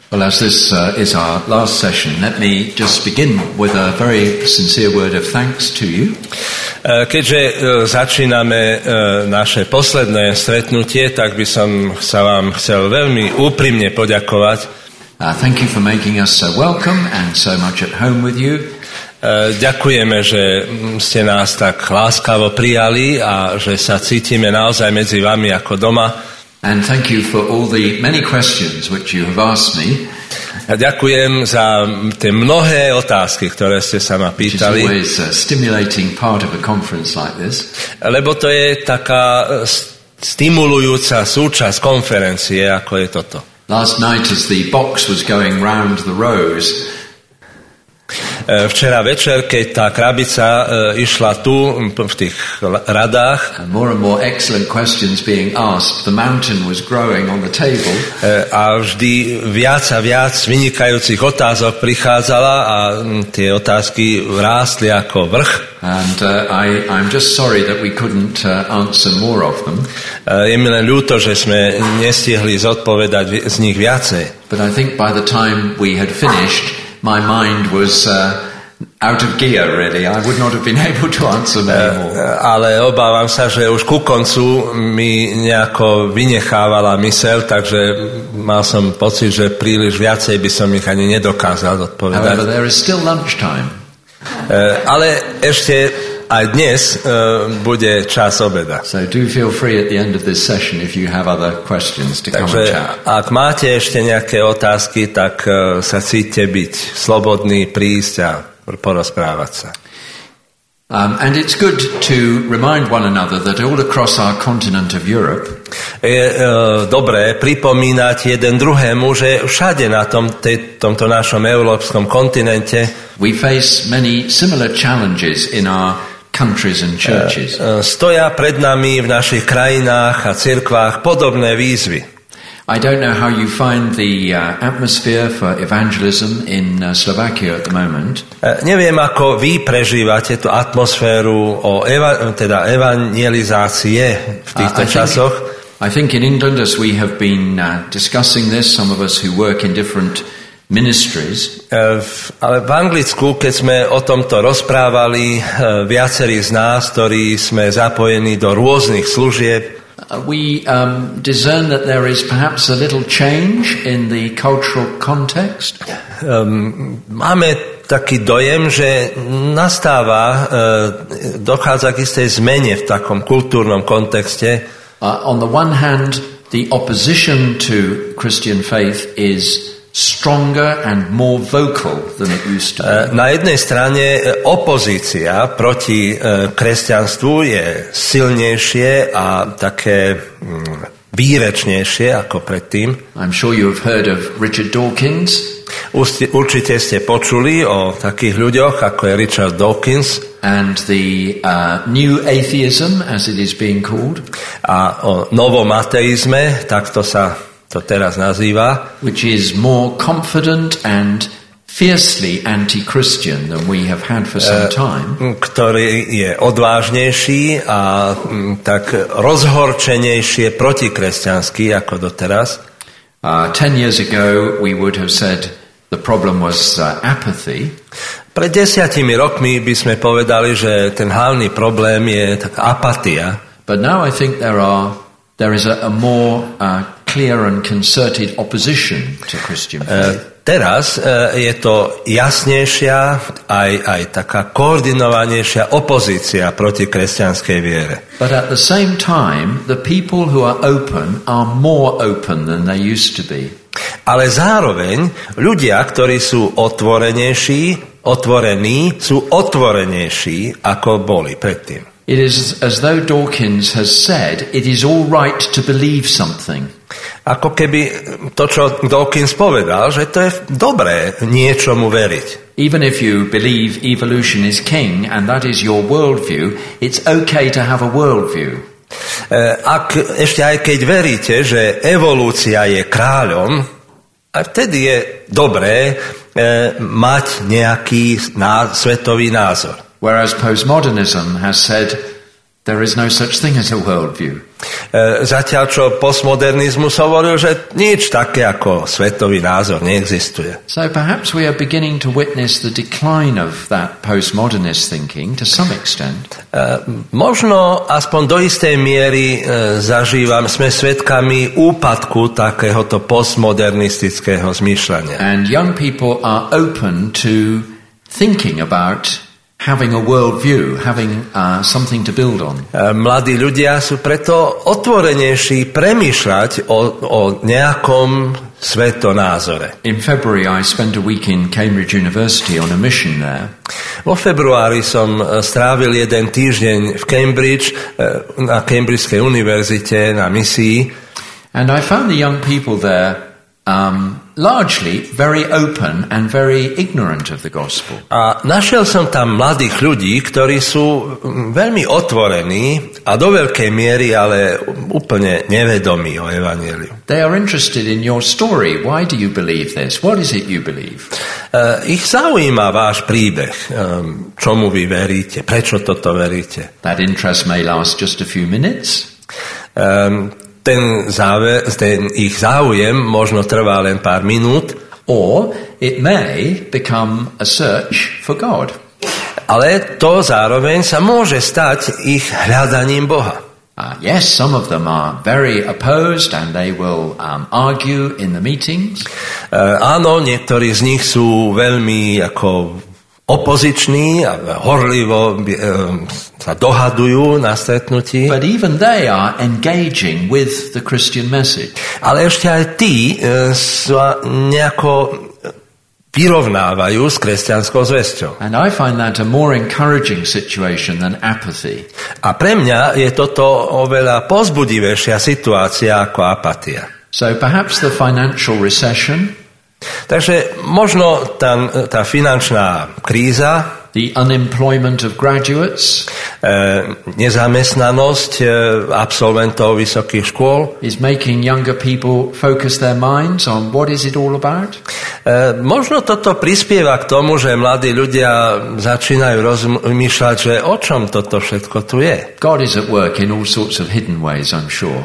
Well, as this is our last session, let me just begin with a very sincere word of thanks to you. Keďže začíname naše posledné stretnutie, tak by som sa vám chcel veľmi úprimne poďakovať. Thank you for making us so welcome and so much at home with you. Ďakujeme, že ste nás tak láskavo prijali a že sa cítime naozaj medzi vami ako doma. And thank you for all the many questions which you have asked me. A ďakujem za tie mnohé otázky, ktoré ste sa ma pýtali. Which is always a stimulating part of a conference like this. Lebo to je taká stimulujúca súčasť konferencie, ako je toto. Last night as the box was going round the rows, včera večer, keď tá krabica išla tu v tých radách, and more excellent questions being asked, the mountain was growing on the table. A vždy viac a viac vynikajúcich otázok prichádzala a tie otázky rástli ako vrch. And I'm just sorry that we couldn't answer more of them. Je mi len ľúto, že sme nestihli zodpovedať z nich viacej. But I think by the time we had finished, my mind was out of gear, really. I would not have been able to answer many more. Ale obávam sa, že už ku koncu mi nejako vynechávala myseľ, takže mal som pocit, že príliš viacej by som ich ani nedokázal odpovedať. However, there is still lunchtime. Ale ešte aj dnes bude čas obeda. So do feel free at the end of this session if you have other questions to come and chat. Ak máte ešte nejaké otázky, tak sa cíťte byť slobodní, prísť a porozprávať sa. And it's good to remind one another that all across our continent of Europe, je dobré pripomínať jeden druhému, že všade na tomto našom európskom kontinente we face many similar challenges in our countries and churches. Stoja pred nami v našich krajinách a cirkvách podobné výzvy. I don't know how you find the atmosphere for evangelism in Slovakia at the moment. Neviem, ako vy prežívate tú atmosféru evangelizácie v týchto časoch. I think in England, as we have been discussing this, some of us who work in different ministries. Ale v Anglicku, keď sme o tomto rozprávali, viacerí z nás, ktorí sme zapojení do rôznych služieb, we discern that there is perhaps a little change in the cultural context. Máme taký dojem, že dochádza k istej zmene v takom kultúrnom kontexte. On the one hand, the opposition to Christian faith is stronger and more vocal than it used to be. Na jednej strane opozícia proti kresťanstvu je silnejšie a také výrečnejšie ako predtým. I'm sure you have heard of Richard Dawkins. Určite ste počuli o takých ľuďoch, ako je Richard Dawkins. And the new atheism, as it is being called. A o novom ateizme, takto sa to teraz nazýva, which is more confident and fiercely anti-Christian than we have had for some time. Ktorý je odvážnejší a tak rozhorčenejšie protikresťanský ako doteraz. 10 years ago we would have said the problem was apathy. Pred 10 rokmi by sme povedali, že ten hlavný problém je taká apatia. But now I think there is a more clear and concerted opposition to Christian faith. Teraz je to jasnejšia, aj taká koordinovanejšia opozícia proti kresťanskej viere. But at the same time, the people who are open are more open than they used to be. Ale zároveň ľudia, ktorí sú otvorení, sú otvorenejší, ako boli predtým. It is as though Dawkins has said, it is all right to believe something. Ako keby to, čo Dawkins povedal, že to je dobré niečomu veriť. Even if you believe evolution is king and that is your worldview, it's okay to have a worldview. Ak ešte aj keď veríte, že evolúcia je kráľom, aj vtedy je dobré mať nejaký svetový názor. Whereas postmodernism has said There is no such thing as a worldview. Zatiaľ, čo postmodernizmus hovoril, že nič také ako svetový názor neexistuje. So perhaps we are beginning to witness the decline of that postmodernist thinking to some extent. Možno aspoň do istej miery sme svedkami úpadku takéhoto postmodernistického zmýšľania. And young people are open to thinking about having a worldview, having something to build on. Mladí ľudia sú preto otvorenejší premýšľať o nejakom svetonázore. In February I spent a week in Cambridge University on a mission there. Vo februári som strávil jeden týždeň v Cambridge, na Cambridgeskej univerzite na misii. And I found the young people there largely very open and very ignorant of the gospel. A našiel som tam mladých ľudí, ktorí sú veľmi otvorení a do veľkej miery, ale úplne nevedomí o evanjeliu. They are interested in your story. Why do you believe this? What is it you believe? Ich zaujíma váš príbeh. Čomu vy veríte? Prečo toto veríte? That interest may last just a few minutes. Ten ich záujem možno trvá len pár minút. Or it may become a search for God. Ale to zároveň sa môže stať ich hľadaním Boha. Yes, some of them are very opposed and they will argue in the meetings. Áno, niektorí z nich sú veľmi ako opoziční a horlivo sa dohadujú na stretnutí. But even they are engaging with the Christian message. Ale ešte aj tí sa nejako vyrovnávajú s kresťanskou zvesťou. And I find that a more encouraging situation than apathy. A pre mňa je toto oveľa povzbudivejšia situácia ako apatia. So perhaps the financial recession, takže možno tá finančná kríza, the unemployment of graduates, nezamestnanosť absolventov vysokých škôl, is making younger people focus their minds on what is it all about. Možno toto prispieva k tomu, že mladí ľudia začínajú rozmýšľať, že o čom toto všetko tu je. God is at work in all sorts of hidden ways, I'm sure.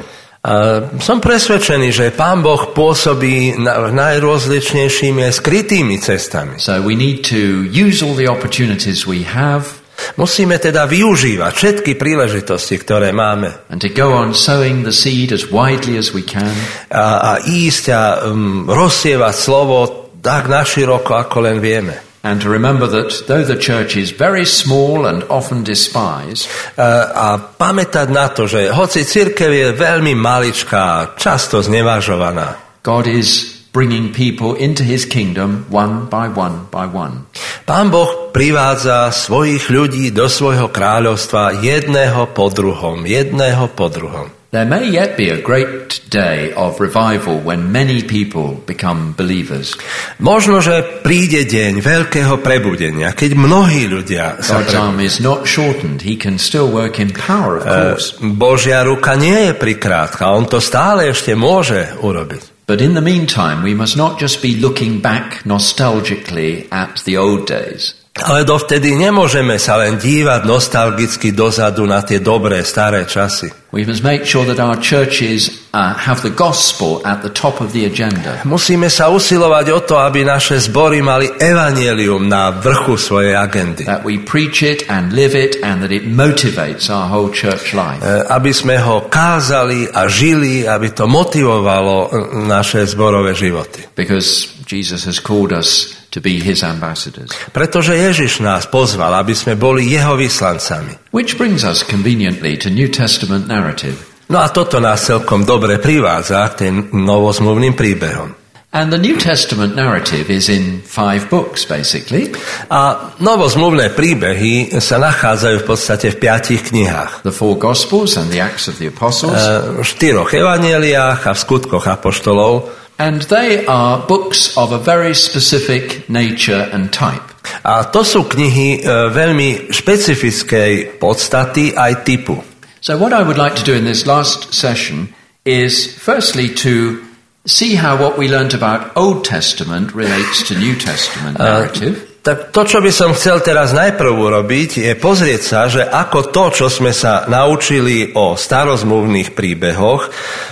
Som presvedčený, že Pán Boh pôsobí najrozličnejšími aj skrytými cestami. So we need to use all the opportunities we have. Musíme teda využívať všetky príležitosti, ktoré máme. And to go on sowing the seed as widely as we can. A ísť a rozsievať slovo tak naširoko, ako len vieme. And to remember that though the church is very small and often despised, a pamätať na to, že hoci cirkev je veľmi maličká, často znevažovaná, God is bringing people into his kingdom one by one by one. Pán Boh privádza svojich ľudí do svojho kráľovstva jedného po druhom. There may yet be a great day of revival when many people become believers. Možno, že príde deň veľkého prebudenia, keď mnohí ľudia sa God's arm is not shortened. He can still work in power, of course. Božia ruka nie je prikrátka, on to stále ešte môže urobiť. But in the meantime, we must not just be looking back nostalgically at the old days. Ale dovtedy nemôžeme sa len dívať nostalgicky dozadu na tie dobré, staré časy. We must make sure that our churches have the gospel at the top of the agenda. Musíme sa usilovať o to, aby naše zbory mali evanjelium na vrchu svojej agendy. That we preach it and live it and that it motivates our whole church life. Aby sme ho kázali a žili, aby to motivovalo naše zborové životy. Because Jesus has called us to be his ambassadors. Pretože Ježiš nás pozval, aby sme boli jeho vyslancami. Which brings us conveniently to New Testament narrative. No a toto nás celkom dobre privádza k tým novozmluvným príbehom. And the New Testament narrative is in 5 books, basically. A novozmluvné príbehy sa nachádzajú v podstate v 5 knihách. The 4 Gospels and the Acts of the Apostles. V 4 evanjeliách a v skutkoch apoštolov. And they are books of a very specific nature and type. A to sú knihy veľmi špecifickej podstaty aj typu. So what I would like to do in this last session is firstly to see how what we learnt about Old Testament relates to New Testament narrative. Tak to, čo by som chcel teraz najprv urobiť, je pozrieť sa, že ako to, čo sme sa naučili o starozmluvných príbehoch,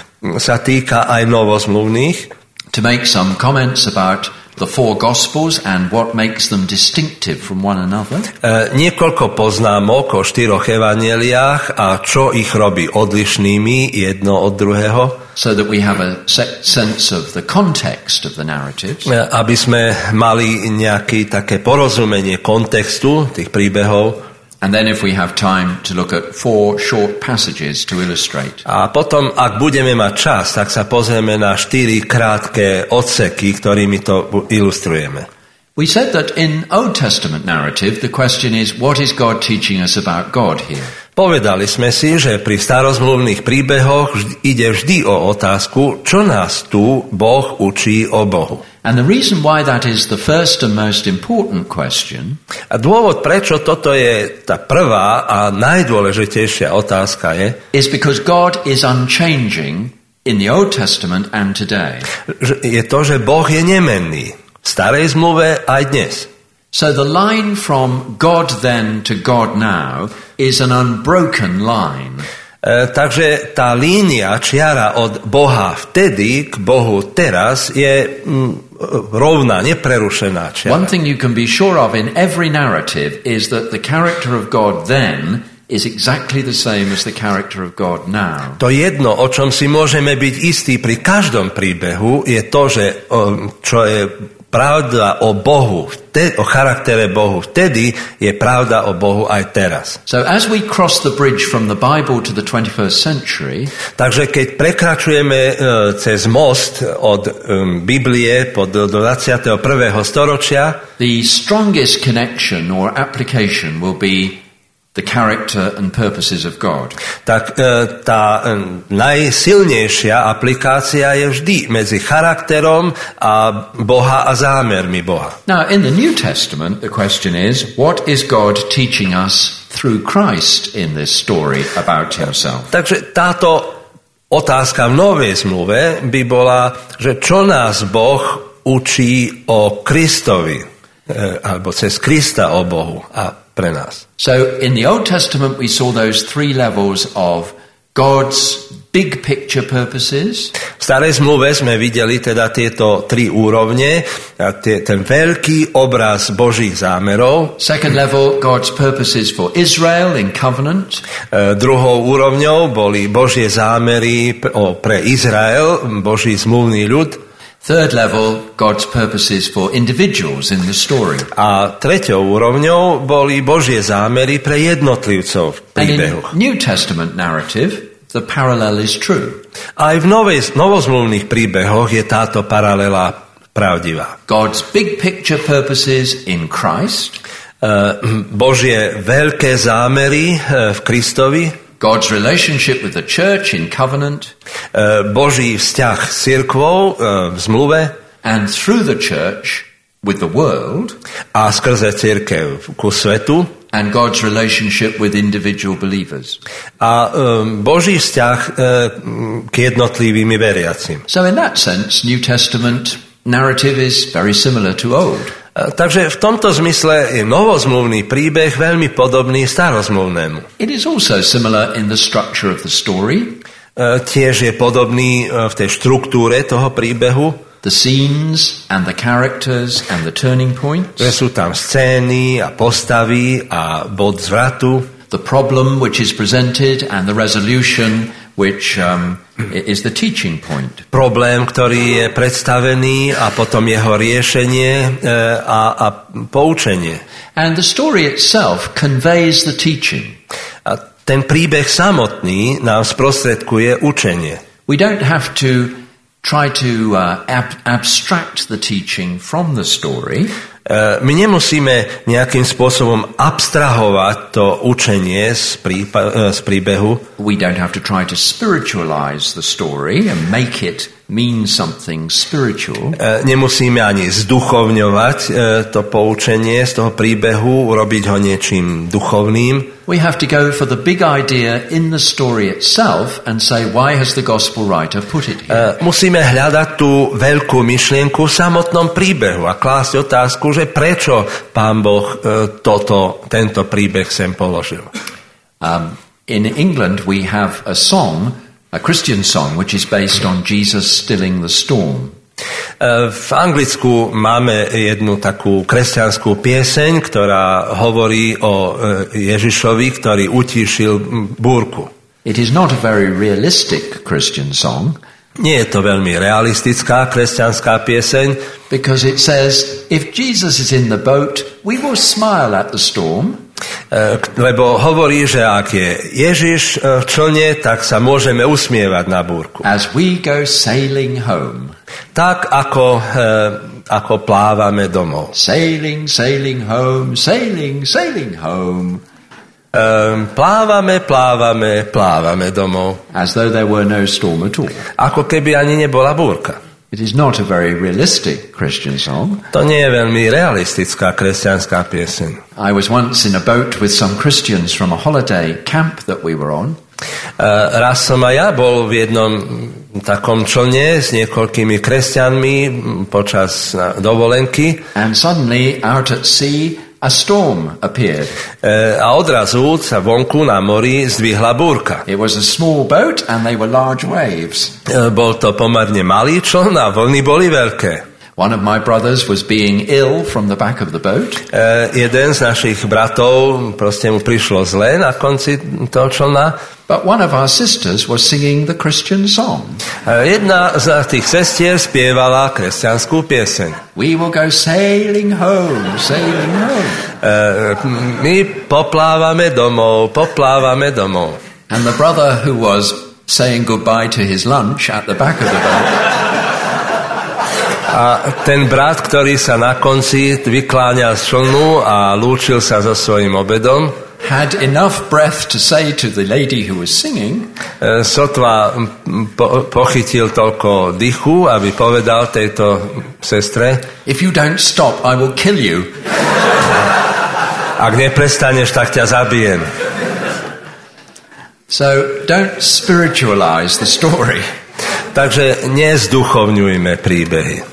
sa týka aj novozmluvných. To make some comments about the four Gospels and what makes them distinctive from one another. Niekoľko poznámok o 4 evanjeliách a čo ich robí odlišnými jedno od druhého. So that we have a sense of the context of the narratives. Aby sme mali nejaké také porozumenie kontextu tých príbehov. And then if we have time to look at 4 short passages to illustrate. A potom, ak budeme mať čas, tak sa pozrieme na 4 krátke odseky, ktorými to ilustrujeme. We said that in Old Testament narrative, the question is, what is God teaching us about God here? Povedali sme si, že pri starozmluvných príbehoch ide vždy o otázku, čo nás tu Boh učí o Bohu. And the reason why that is the first and most important question A dôvod, prečo toto je tá prvá a najdôležitejšia otázka is because God is unchanging in the Old Testament and today. Je to, že Boh je nemenný v starej zmluve aj dnes. So the line from God then to God now is an unbroken line. Takže tá línia, čiara od Boha vtedy k Bohu teraz je rovná, neprerušená čiara. One thing you can be sure of in every narrative is that the character of God then is exactly the same as the character of God now. To jedno, o čom si môžeme byť istí pri každom príbehu, je to, že čo je pravda o Bohu, o charaktere Bohu vtedy, je pravda o Bohu aj teraz. So as we cross the bridge from the Bible to the 21st century, takže keď prekračujeme cez most od Biblie do 21. storočia, the strongest connection or application will be the character and purposes of God. Tak tá najsilnejšia aplikácia je vždy medzi charakterom a Boha a zámermi Boha. Now, in the New Testament, the question is, what is God teaching us through Christ in this story about himself? Takže táto otázka v Novej zmluve by bola, že čo nás Boh učí o Kristovi, alebo cez Krista o Bohu a pre nás. So in the Old Testament we saw those 3 levels of God's big picture purposes. V starej zmluve sme videli teda tieto 3 úrovne, ten veľký obraz Božích zámerov. Second level, God's purposes for Israel in covenant. Druhou úrovňou boli Božie zámery pre Izrael, Boží zmluvný ľud. Third level, God's purposes for individuals in the story. A treťou úrovňou boli Božie zámery pre jednotlivcov v príbehoch. And in New Testament narrative, the parallel is true. Aj v novozmluvných príbehoch je táto paralela pravdivá. God's big picture purposes in Christ. Božie veľké zámery v Kristovi. God's relationship with the church in covenant. Boží vzťah s cirkvou v zmluve. And through the church with the world. A skrze cirkev ku svetu. And God's relationship with individual believers. A Boží vzťah k jednotlivým veriacim. So in that sense, New Testament narrative is very similar to Old. Takže v tomto zmysle je novozmluvný príbeh veľmi podobný starozmluvnému. It is also similar in the structure of the story. Tiež je podobný v tej štruktúre toho príbehu. The scenes and the characters and the turning points. Sú tam scény a postavy a bod zvratu. The problem which is presented and the resolution which is the teaching point. Problém, ktorý je predstavený a potom jeho riešenie a poučenie. And the story itself conveys the teaching. A ten príbeh samotný nám sprostredkuje učenie. We don't have to try to abstract the teaching from the story. My nemusíme nejakým spôsobom abstrahovať to učenie z príbehu. We don't have to try to spiritualize the story and make it mean something spiritual. Nemusíme ani zduchovňovať to poučenie z toho príbehu, urobiť ho niečím duchovným. We have to go for the big idea in the story itself and say, why has the gospel writer put it here? Musíme hľadať tú veľkú myšlienku v samotnom príbehu a klásť otázku, že prečo Pán Boh tento príbeh sem položil. In England we have a song, a Christian song, which is based on Jesus stilling the storm. V Anglicku máme jednu takú kresťanskú pieseň, ktorá hovorí o Ježišovi, ktorý utíšil búrku. It is not a very realistic Christian song. Nie je to veľmi realistická kresťanská pieseň. Because it says, if Jesus is in the boat, we will smile at the storm. Lebo hovorí, že ak je Ježiš v člne, tak sa môžeme usmievať na búrku. As we go sailing home. Tak ako plávame domov. Sailing, sailing home, sailing, sailing home. Plávame domov. As though there were no storm at all. Ako keby ani nebola búrka. It is not a very realistic Christian song. To nie je veľmi realistická kresťanská pieseň. I was once in a boat with some Christians from a holiday camp that we were on. Raz som aj ja bol v jednom takom člne s niekoľkými kresťanmi počas dovolenky. And suddenly out at sea a storm appeared. A odrazu sa vonku na mori zdvihla búrka. It was a small boat and they were large waves. Bol to pomerne malý čln a vlny boli veľké. One of my brothers was being ill from the back of the boat. Jeden z našich bratov, proste mu prišlo zle na konci toho člna. But one of our sisters was singing the Christian song. Jedna z tých sestier spievala kresťanskú pieseň. We will go sailing home, sailing home. My poplávame domov. And the brother who was saying goodbye to his lunch at the back of the boat. A ten brat, ktorý sa na konci vykláňal z člnu a lúčil sa so svojím obedom, had enough breath to say to the lady who was singing, sotva pochytil toľko dychu, aby povedal tejto sestre, if you don't stop, I will kill you. Ak neprestaneš, tak ťa zabijem. So don't spiritualize the story. Takže nezduchovňujme príbehy.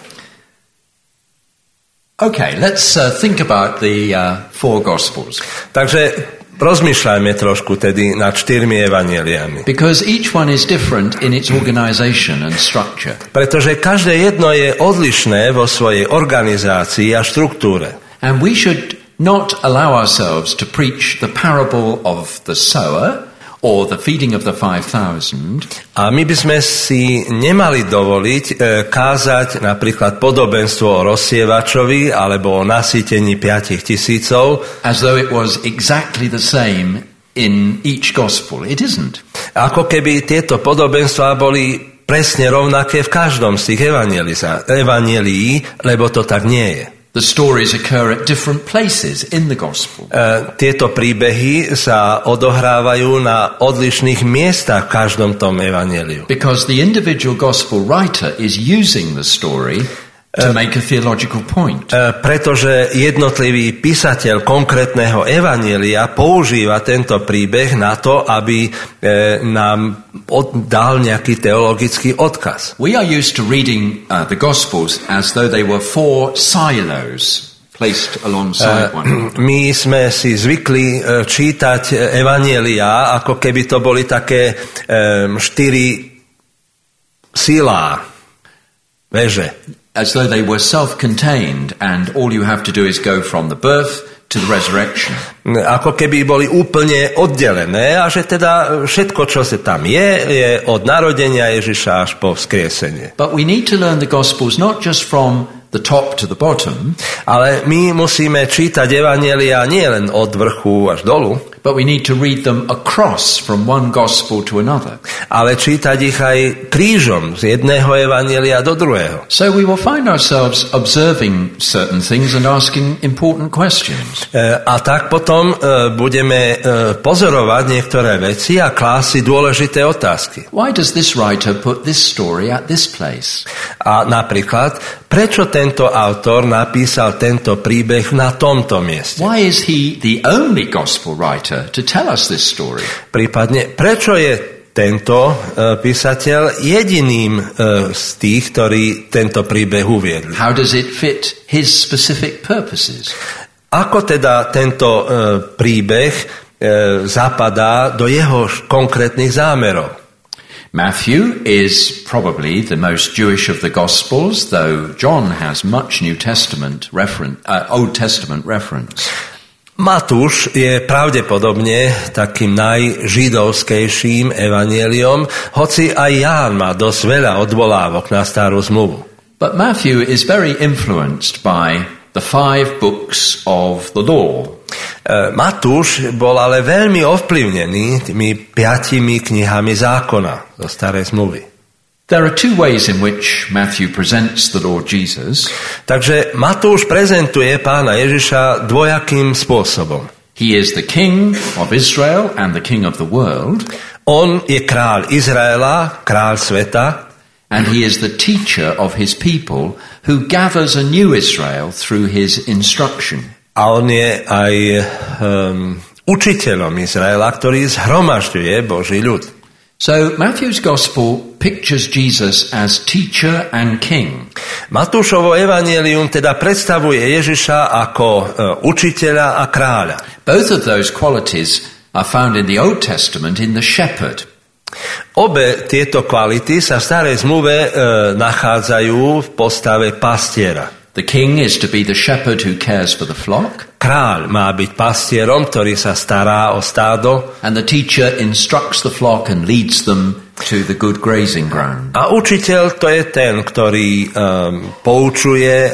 Okay, let's think about the four Gospels. Takže rozmýšľajme trošku tedy nad 4 evanjeliami. Because each one is different in its organization and structure. Pretože každé jedno je odlišné vo svojej organizácii a štruktúre. And we should not allow ourselves to preach the parable of the sower or the feeding of the 5,000. A my by sme si nemali dovoliť kázať napríklad podobenstvo o rozsievačovi alebo o nasýtení 5,000. As though it was exactly the same in each gospel. It isn't. Ako keby tieto podobenstvá boli presne rovnaké v každom z tých evanjelií, lebo to tak nie je. The stories occur at different places in the gospel. Tieto príbehy sa odohrávajú na odlišných miestach v každom tom evanjeliu. Because the individual gospel writer is using the story to make a theological point. Pretože jednotlivý písateľ konkrétneho evanjelia používa tento príbeh na to, aby nám dal nejaký teologický odkaz. We are used to reading the Gospels as though they were four silos placed alongside one. My sme si zvykli čítať evanjelia, ako keby to boli také 4 silá, veže. As though they were self-contained and all you have to do is go from the birth to the resurrection. Ako keby boli úplne oddelené a že teda všetko, čo sa tam je od narodenia Ježiša až po vzkriesenie. But we need to learn the Gospels not just from the top to the bottom, ale my musíme čítať evanjelia nie len od vrchu až dolu, but we need to read them across from one gospel to another. Ale čítať ich aj krížom z jedného evanjelia do druhého. So we will find ourselves observing certain things and asking important questions. A tak potom budeme pozorovať niektoré veci a klásť si dôležité otázky. Why does this writer put this story at this place? A napríklad, prečo tento autor napísal tento príbeh na tomto mieste? Why is he the only gospel writer to tell us this story? Prípadne, prečo je tento písateľ jediným z tých, ktorí tento príbeh uviedli? How does it fit his specific purposes? Ako teda tento príbeh zapadá do jeho konkrétnych zámerov? Matthew is probably the most Jewish of the Gospels, though John has much Old Testament reference. Matúš je pravdepodobne takým najžidovskejším evanjeliom, hoci aj Ján má dosť veľa odvolávok na starú zmluvu. But Matthew is very influenced by the 5 books of the law. Matúš bol ale veľmi ovplyvnený tými 5 knihami zákona zo starej zmluvy. There are 2 ways in which Matthew presents the Lord Jesus. Takže Matúš prezentuje pána Ježiša dvojakým spôsobom. He is the king of Israel and the king of the world. On je kráľ Izraela, kráľ sveta. And he is the teacher of his people who gathers a new Israel through his instruction. A on je aj učiteľom Izraela, ktorý zhromažďuje Boží ľud. So Matthew's gospel pictures Jesus as teacher and king. Matúšovo evanjelium teda predstavuje Ježiša ako učiteľa a kráľa. Both of those qualities are found in the Old Testament in the shepherd. Obe tieto kvality sa v starej zmluve nachádzajú v postave pastiera. The king is to be the shepherd who cares for the flock. Kráľ má byť pastierom, ktorý sa stará o stádo. And the teacher instructs the flock and leads them to the good grazing ground. A učiteľ to je ten, ktorý poučuje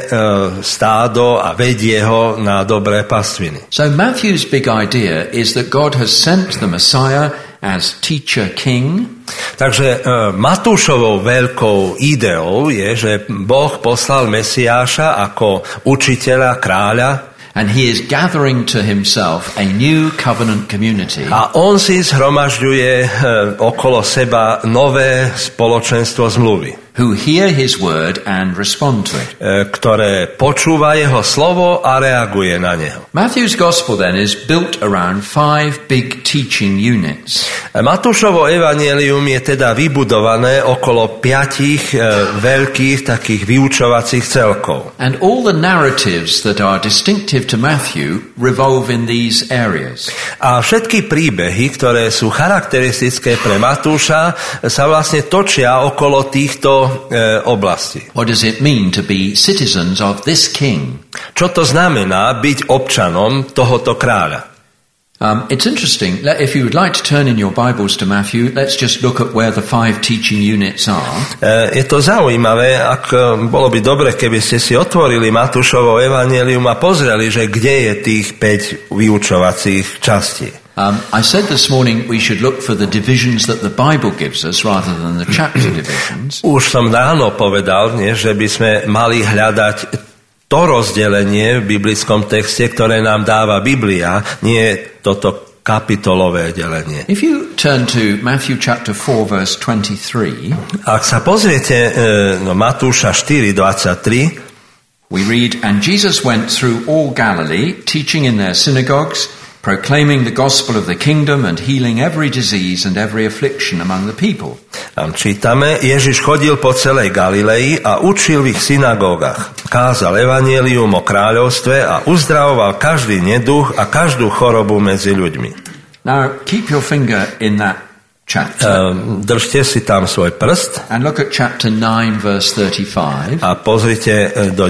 stádo a vedie ho na dobré pastviny. So Matthew's big idea is that God has sent the Messiah as teacher king. Takže Matúšovou veľkou ideou je, že Boh poslal Mesiáša ako učiteľa, kráľa. And he is gathering to himself a new covenant community. A on si zhromažďuje okolo seba nové spoločenstvo zmluvy. Who hear his word and respond to it. Ktoré počúva jeho slovo a reaguje na neho. Matthew's gospel then is built around 5 big teaching units. Matúšovo evanjelium je teda vybudované okolo 5 veľkých takých vyučovacích celkov. And all the narratives that are distinctive to Matthew revolve in these areas. A všetky príbehy, ktoré sú charakteristické pre Matúša, sa vlastne točia okolo týchto oblasti. What does it mean to be citizens of this king? Čo to znamená byť občanom tohoto kráľa? It's interesting. If you would like to turn in your Bibles to Matthew, let's just look at where the 5 teaching units are. Je to zaujímavé, bolo by dobre, keby ste si otvorili Matúšovo evanjelium a pozreli, že kde je tých 5 vyučovacích častí. I said this morning we should look for the divisions that the Bible gives us rather than the chapter divisions. Už som ráno povedal, že by sme mali hľadať to rozdelenie v biblickom texte, ktoré nám dáva Biblia, nie toto kapitolové delenie. If you turn to Matthew chapter 4 verse 23, ak sa pozriete Matúša 4:23, we read, "And Jesus went through all Galilee, teaching in their synagogues, proclaiming the gospel of the kingdom and healing every disease and every affliction among the people." Tam čítame, Ježiš chodil po celej Galilei a učil v ich synagógach. Kázal evanjelium o kráľovstve a uzdravoval každý neduch a každú chorobu medzi ľuďmi. Now, keep your finger in that chapter. Držte si tam svoj prst. And look at chapter 9 verse 35. A pozrite do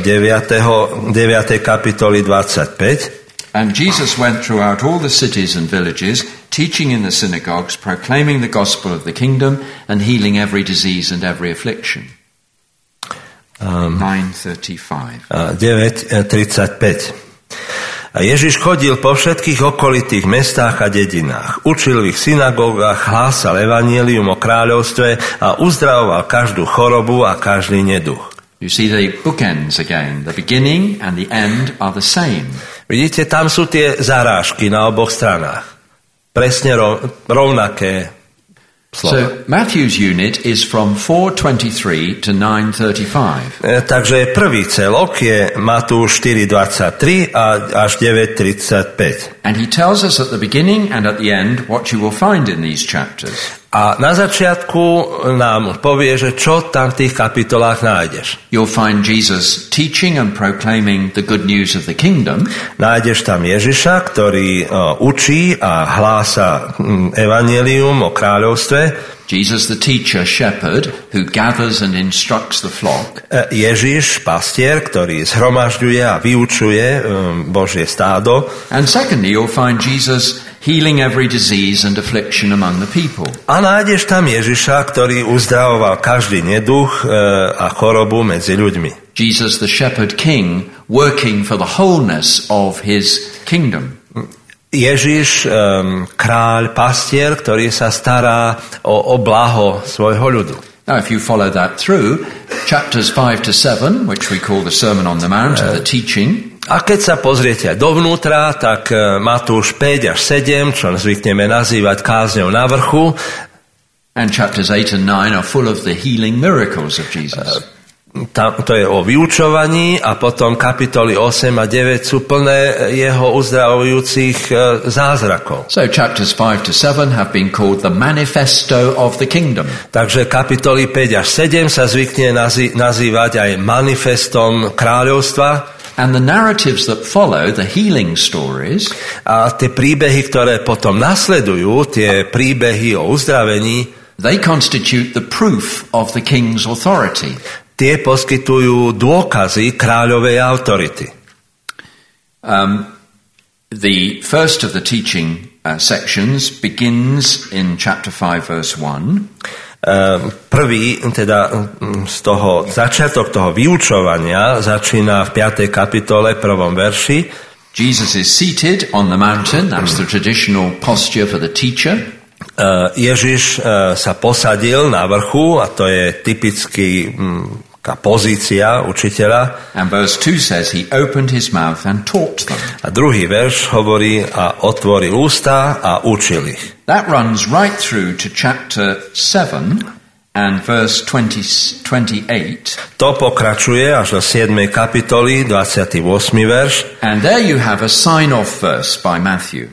9. kapitoly 25. And Jesus went throughout all the cities and villages, teaching in the synagogues, proclaiming the gospel of the kingdom, and healing every disease and every affliction. 9:35. 9:35. A Ježiš chodil po všetkých okolitých mestách a dedinách. Učil v ich synagógach, hlásal evanjelium o kráľovstve a uzdravoval každú chorobu a každý neduch. You see the bookends again. The beginning and the end are the same. Vidíte, tam sú tie zarážky na oboch stranách. Presne rovnaké slova. So Matthew's unit is from 4:23 to 9:35. Takže prvý celok je Matúš 4:23 až 9:35. And he tells us at the beginning and at the end what you will find in these chapters. A na začiatku nám povie, že čo tam v tých kapitolách nájdeš. You'll find Jesus teaching and proclaiming the good news of the kingdom. Nájdeš tam Ježiša, ktorý učí a hlása evanjelium o kráľovstve. Jesus, the teacher, shepherd, who gathers and instructs the flock. Ježiš, pastier, ktorý zhromažďuje a vyučuje Božie stádo. And secondly, you'll find Jesus healing every disease and affliction among the people. A nájdeš tam Ježiša, ktorý uzdravoval každý neduch a chorobu medzi ľuďmi. Jesus, the shepherd king, working for the wholeness of his kingdom. Ježiš, kráľ, pastier, ktorý sa stará o blaho svojho ľudu. Now, if you follow that through, chapters 5 to 7, which we call the Sermon on the Mount, the teaching. A keď sa pozriete dovnútra, tak Matúš 5 až 7, čo zvykneme nazývať kázňou na vrchu. And chapters 8 and 9 are full of the healing miracles of Jesus. To je o vyučovaní a potom kapitoly 8 a 9 sú plné jeho uzdravujúcich zázrakov. So chapters 5 to 7 have been called the manifesto of the kingdom. Takže kapitoly 5 až 7 sa zvykne nazývať aj manifestom kráľovstva. And the narratives that follow, the healing stories, a tie príbehy, ktoré potom nasledujú, tie príbehy o uzdravení, they constitute the proof of the king's authority. Tie poskytujú dôkazy kráľovej autority. The first of the teaching sections begins in chapter 5 verse 1. Prvý, teda z toho začiatok toho vyučovania začína v 5. kapitole 1. verši. Jesus is seated on the mountain. That's the traditional posture for the teacher. Ježiš sa posadil na vrchu a to je typický pozícia učiteľa. And verse 2 says he opened his mouth and taught them. A druhý verš hovorí a otvoril ústa a učil ich. That runs right through to chapter 7 and verse 28. To pokračuje až do 7. kapitoly 28. verš. And there you have a sign-off verse by Matthew.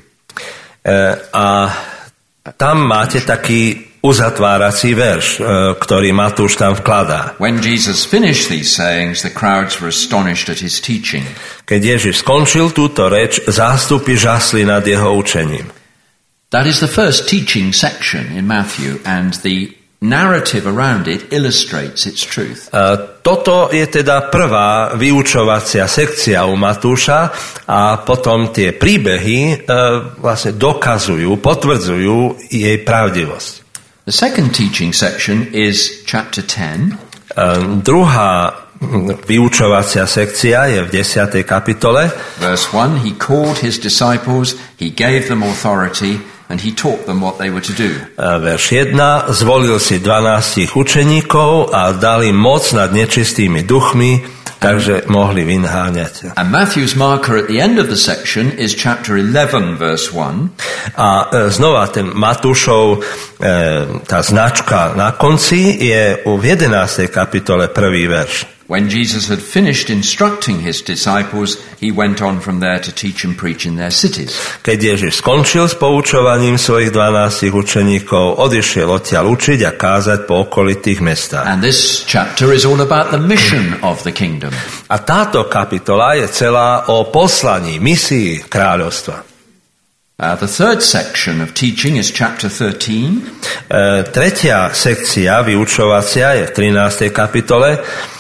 A tam máte taký uzatvárací verš, ktorý Matúš tam vkladá. When Jesus finished these sayings, the crowds were astonished at his teaching. Keď Ježiš skončil túto reč, zástupy žasli nad jeho učením. That is the first teaching section in Matthew, and the narrative around it illustrates its truth. Toto je teda prvá vyučovacia sekcia u Matúša a potom tie príbehy vlastne dokazujú, potvrdzujú jej pravdivosť. The second teaching section is chapter 10. Druhá vyučovacia sekcia je v 10. kapitole. Verse 1, he called his disciples, he gave them authority, and he taught them what they were to do. Verš 1, zvolil si 12 učeníkov a dal im moc nad nečistými duchmi, takže mohli vyháňať. And Matthew's marker at the end of the section is chapter 11, verse 1. A znova ten Matúšov, tá značka na konci je v 11. kapitole prvý verš. When Jesus had finished instructing his disciples, he went on from there to teach and preach in their cities. Keď Ježiš skončil s poučovaním svojich 12 učeníkov, odišiel odtiaľ učiť a kázať po okolitých mestách. And this chapter is all about the mission of the kingdom. A táto kapitola je celá o poslaní, misii kráľovstva. The third section of teaching is chapter 13. Tretia sekcia vyučovacia je v 13. kapitole.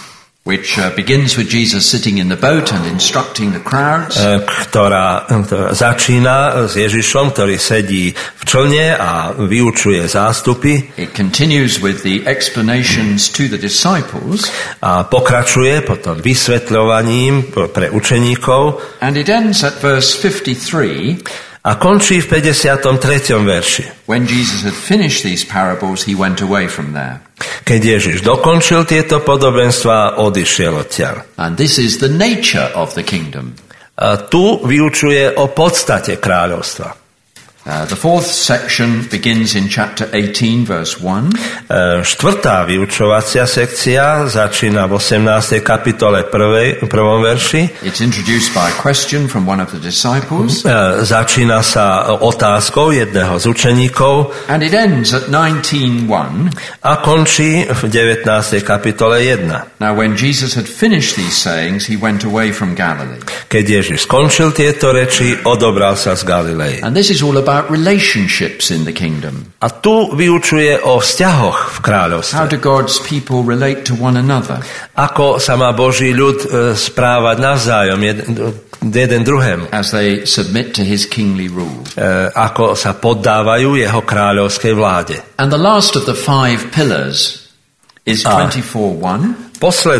which begins with Jesus sitting in the boat and instructing the crowds. Ktorá začína s Ježišom, ktorý sedí v člne a vyučuje zástupy. It continues with the explanations to the disciples. A pokračuje potom vysvetľovaním pre učeníkov. And it ends at verse 53. A končí v 53. verši. When Jesus had finished these parables, he went away from there. Keď Ježiš dokončil tieto podobenstvá, odišiel odtiaľ. And this is the nature of the kingdom. A tu vyučuje o podstate kráľovstva. The fourth section begins in chapter 18, verse 1. Štvrtá vyučovacia sekcia začína v 18. kapitole prvom verši. It's introduced by a question from one of the disciples. Začína sa otázkou jedného z učeníkov. And it ends at 19:1. A končí v 19. kapitole 1. Now when Jesus had finished these sayings, he went away from Galilee. Keď Ježiš skončil tieto reči, odobral sa z Galilei. And this is all about relationships in the kingdom. A tu vyučuje o vzťahoch v kráľovstve. How do God's people relate to one another? Ako sa má Boží ľud správať navzájom jeden druhému. As they submit to his kingly rule. Ako sa poddávajú jeho kráľovskej vláde. And the last of the 5 pillars is 24:1.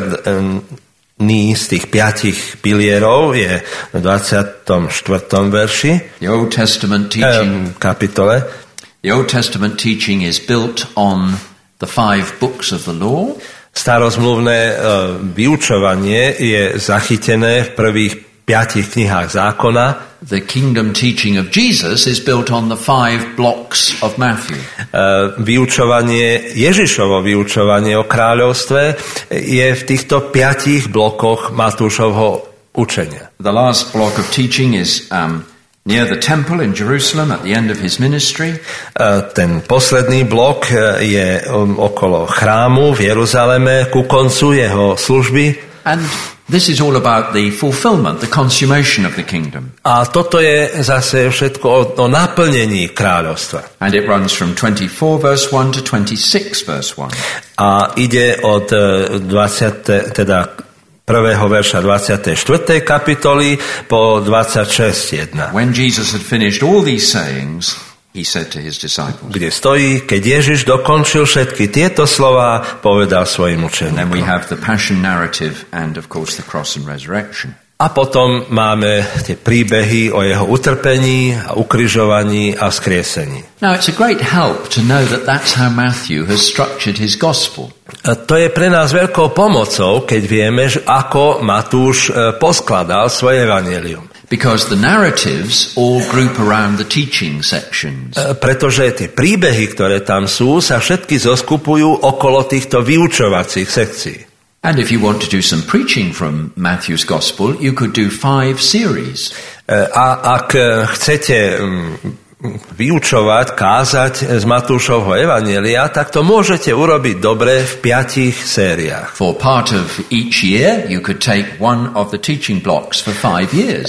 Z tých 5 pilierov je v 24. verši. The Old Testament teaching, kapitole. The Old Testament teaching is built on the 5 books of the law. Starozmluvné vyučovanie je zachytené v prvých 5 knihách zákona. The kingdom teaching of Jesus is built on the 5 blocks of Matthew. Ježišovo vyučovanie o kráľovstve je v týchto 5 blokoch Matúšovho učenia. The last block of teaching is near the temple in Jerusalem at the end of his ministry. Ten posledný blok je okolo chrámu v Jeruzaleme ku koncu jeho služby. And this is all about the fulfillment, the consummation of the kingdom. A toto je zase všetko o naplnení kráľovstva. And it runs from 24 verse 1 to 26 verse 1. A ide od 1. verša 24. kapitoly po 26.1. When Jesus had finished all these sayings, he said to his disciples. Kde stojí, keď Ježiš dokončil všetky tieto slová, povedal svojim učeníkom. And then we have the passion narrative and of course the cross and resurrection. A potom máme tie príbehy o jeho utrpení a ukrižovaní a vzkriesení. Now it's a great help to know that that's how Matthew has structured his gospel. A to je pre nás veľkou pomocou, keď vieme, ako Matúš poskladal svoje evanjelium. Because the narratives all group around the teaching sections. Pretože tie príbehy, ktoré tam sú, sa všetky zoskupujú okolo týchto vyučovacích sekcií. And if you want to do some preaching from Matthew's Gospel, you could do 5 series. A ak chcete vyučovať, kázať z Matúšovho evanjelia, tak to môžete urobiť dobre v 5 sériách. For part of each year, you could take one of the teaching blocks for 5 years.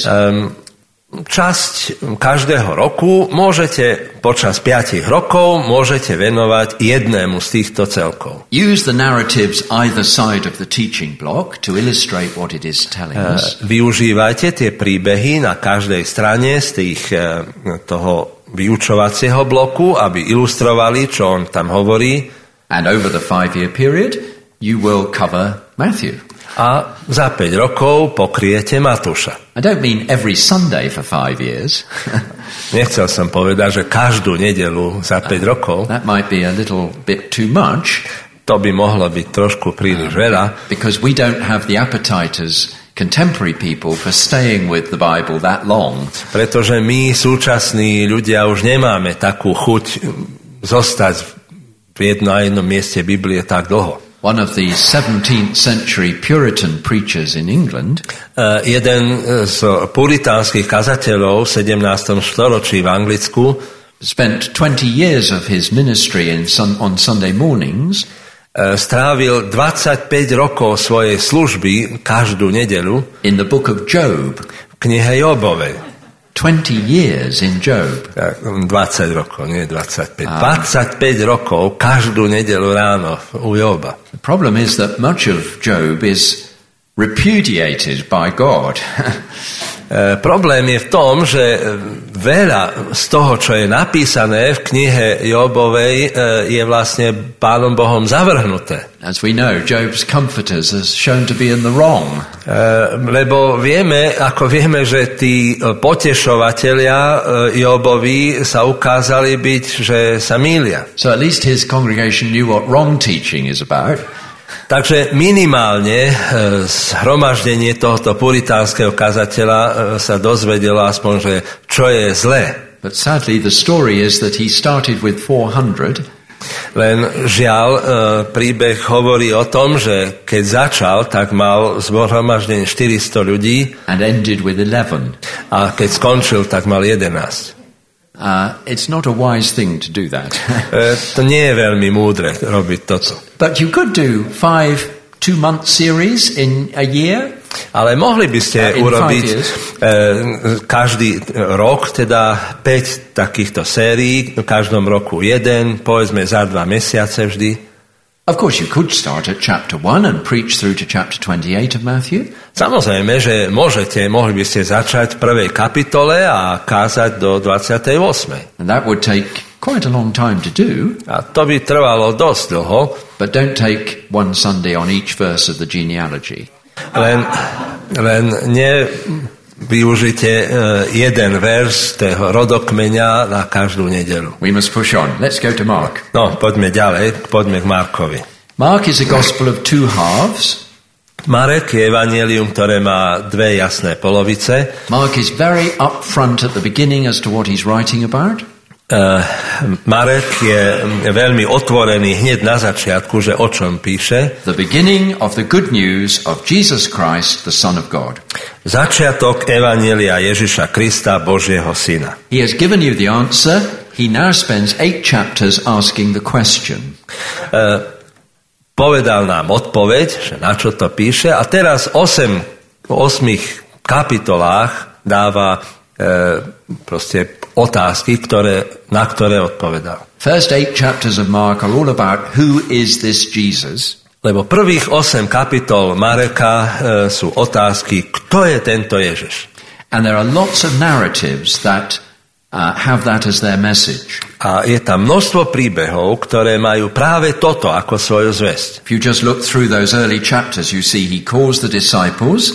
Časť každého roku počas 5 rokov môžete venovať jednému z týchto celkov. Use the narratives either side of the teaching block to illustrate what it is telling us. Využívajte tie príbehy na každej strane z toho vyučovacieho bloku, aby ilustrovali, čo on tam hovorí. And over the 5-year period, you will cover Matthew. A za 5 rokov pokriete Matúša. I don't mean every Sunday for 5 years. Nechcel som povedať, že každú nedeľu za 5 rokov. That might be a little bit too much. To by mohlo byť trošku príliš veľa. Because we don't have the appetite as contemporary people for staying with the Bible that long. Pretože my, súčasní ľudia, už nemáme takú chuť zostať na jednom mieste Biblie tak dlho. One of the 17th century Puritan preachers in England, jeden z puritánskych kazateľov v 17. storočí v Anglicku, spent 20 years of his ministry on Sunday mornings, strávil 25 rokov svojej služby každú nedeľu in the book of Job. V knihe Jobovej. 20 years in Job. 20 rokov, nie 25. 25 rokov každú nedeľu ráno u Joba. The problem is that much of Job is repudiated by God. Problém je v tom, že veľa z toho, čo je napísané v knihe Jobovej, je vlastne Pánom Bohom zavrhnuté. As we know, Job's comforters are shown to be in the wrong. Lebo vieme, že tí potešovatelia Jobovi sa ukázali byť, že sa mýlia. So at least his congregation knew what wrong teaching is about. Takže minimálne zhromaždenie tohto puritánskeho kazateľa sa dozvedelo aspoň, že čo je zlé. But sadly the story is that he started with 400. Len žiaľ, príbeh hovorí o tom, že keď začal, tak mal zhromaždenie 400 ľudí and ended with 11. A keď skončil, tak mal 11. It's not a wise thing to do that. To nie je veľmi múdre robiť toto. But you could do 5 2-month series in a year. Ale mohli by ste urobiť každý rok, teda 5 takýchto sérií, v každom roku jeden, povedzme za 2 mesiace vždy. Of course you could start at chapter 1 and preach through to chapter 28 of Matthew. Samozrejme, že mohli by ste začať v prvej kapitole a kázať do 28. And that would take quite a long time to do. A to by trvalo dosť dlho. But don't take one Sunday on each verse of the genealogy. Len využite jeden verš toho rodokmeňa na každú nedeľu. We must push on. Let's go to Mark. No, poďme ďalej, poďme k Markovi. Mark is a gospel of 2 halves. Marek je evanjelium, ktoré má 2 jasné polovice. Mark is very upfront at the beginning as to what he's writing about. Marek je veľmi otvorený hneď na začiatku, že o čom píše. The beginning of the good news of Jesus Christ, the Son of God. Začiatok evanjelia Ježiša Krista, Božieho syna. He has given you the answer. He now spends 8 chapters asking the question. Povedal nám odpoveď, že na čo to píše, a teraz v 8 kapitolách dáva proste otázky, na ktoré odpovedal. First 8 chapters of Mark are all about who is this Jesus. Lebo prvých 8 kapitol Mareka sú otázky, kto je tento Ježiš. And there are lots of narratives that have that as their message. A je tam množstvo príbehov, ktoré majú práve toto ako svoju zvesť. If you just look through those early chapters, you see he calls the disciples.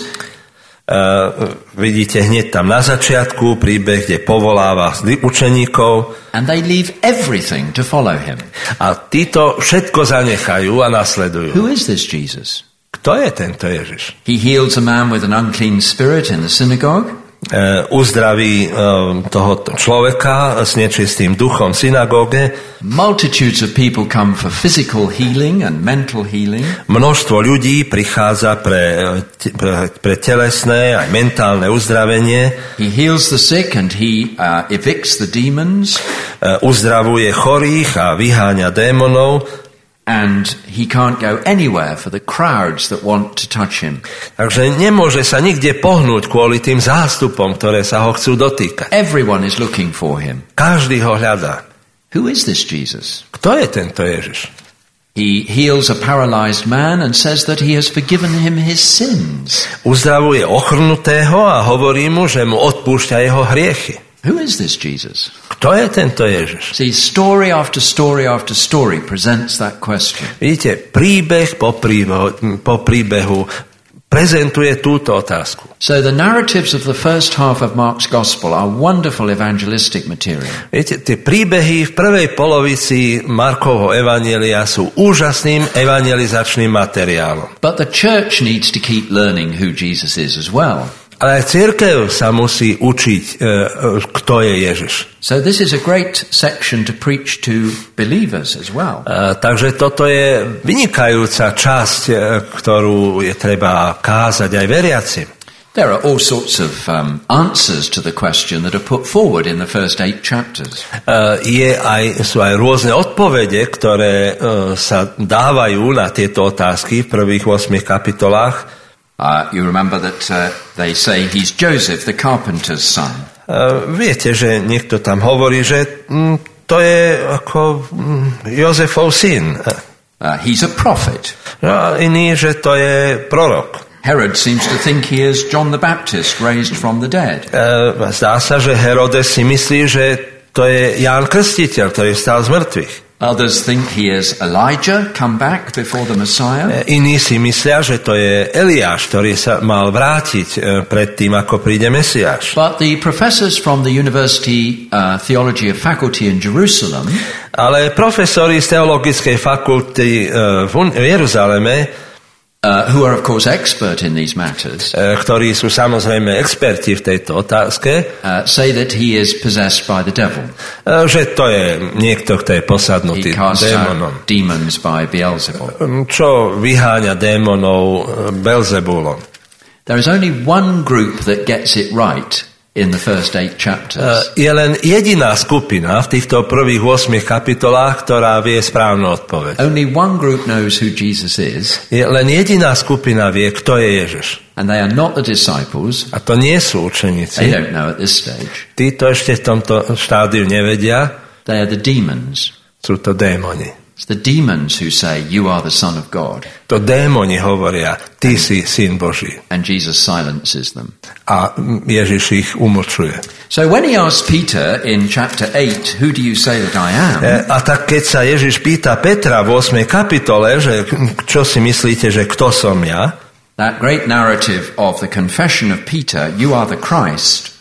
Vidíte hneď tam na začiatku príbeh, kde povoláva učeníkov. And they leave everything to follow him. A títo všetko zanechajú a nasledujú. Who is this Jesus? Kto je tento Ježiš? He heals a man with an unclean spirit in the synagogue. Uzdraví toho človeka s nečistým duchom v synagóge. Multitudes of people come for physical healing and mental healing. Množstvo ľudí prichádza pre telesné aj mentálne uzdravenie. He heals the sick and he evicts the demons. Uzdravuje chorých a vyháňa démonov. And he can't go anywhere for the crowds that want to touch him. Takže nemôže sa nikde pohnúť kvôli tým zástupom, ktoré sa ho chcú dotýkať. Everyone is looking for him. Každý ho hľadá. Who is this Jesus? Kto je tento Ježiš? He heals a paralyzed man and says that he has forgiven him his sins. Uzdravuje ochrnutého a hovorí mu, že mu odpúšťa jeho hriechy. Who is this Jesus? Kto je tento Ježiš? See, story after story after story presents that question. Vidíte, príbeh po príbehu prezentuje túto otázku. So the narratives of the first half of Mark's Gospel are wonderful evangelistic material. Viete, tie príbehy v prvej polovici Markovho evanjelia sú úžasným evangelizačným materiálom. But the church needs to keep learning who Jesus is as well. Ale cirkev sa musí učiť, kto je Ježiš. So this is a great section to preach to believers as well. Takže toto je vynikajúca časť, ktorú je treba kázať aj veriacim. There are all sorts of answers to the question that are put forward in the first 8 chapters. Sú aj rôzne odpovede, ktoré sa dávajú na tieto otázky v prvých 8 kapitolách. You remember that they say he's Joseph, the carpenter's son. Viete, že niekto tam hovorí, že to je ako Jozefov syn. He's a prophet. No, iný, že to je prorok. Herod seems to think he is John the Baptist raised from the dead. Zdá sa, že Herodes si myslí, že to je Ján Krstiteľ, ktorý vstal z mŕtvych. Others think he is Elijah come back before the Messiah. Iní si myslia, že to je Eliáš, ktorý sa mal vrátiť pred tým, ako príde Mesiáš. But the professors from the University Theology of Faculty in Jerusalem, ale profesori z teologickej fakulty v Jeruzaleme, who are of course expert in these matters, ktorí sú samozrejme experti v tejto otázke, say that he is possessed by the devil. Že to je niekto, kto je posadnutý He casts démonom. out demons by Beelzebul. Čo vyháňa démonov Belzebulom. There is only one group that gets it right in the first 8 chapters. Je len jediná skupina v týchto prvých 8 kapitolách, ktorá vie správnu odpoveď. Only one group knows who Jesus is, Je len jediná skupina vie, kto je Ježiš. and they are not the disciples. A to nie sú They učeníci. don't know at this stage. Tí to ešte v tomto štádiu nevedia. They are the demons. Sú to démoni. It's the demons who say, "You are the Son of God," To démoni hovoria, ty si syn Boží. and Jesus silences them. A Ježiš ich umlčuje. So when he asks Peter in chapter 8, "Who do you say that I am?" A tak keď sa Ježiš pýta Petra v 8. kapitole, že čo si myslíte, že kto som ja, that great narrative of the confession of Peter, "You are the Christ,"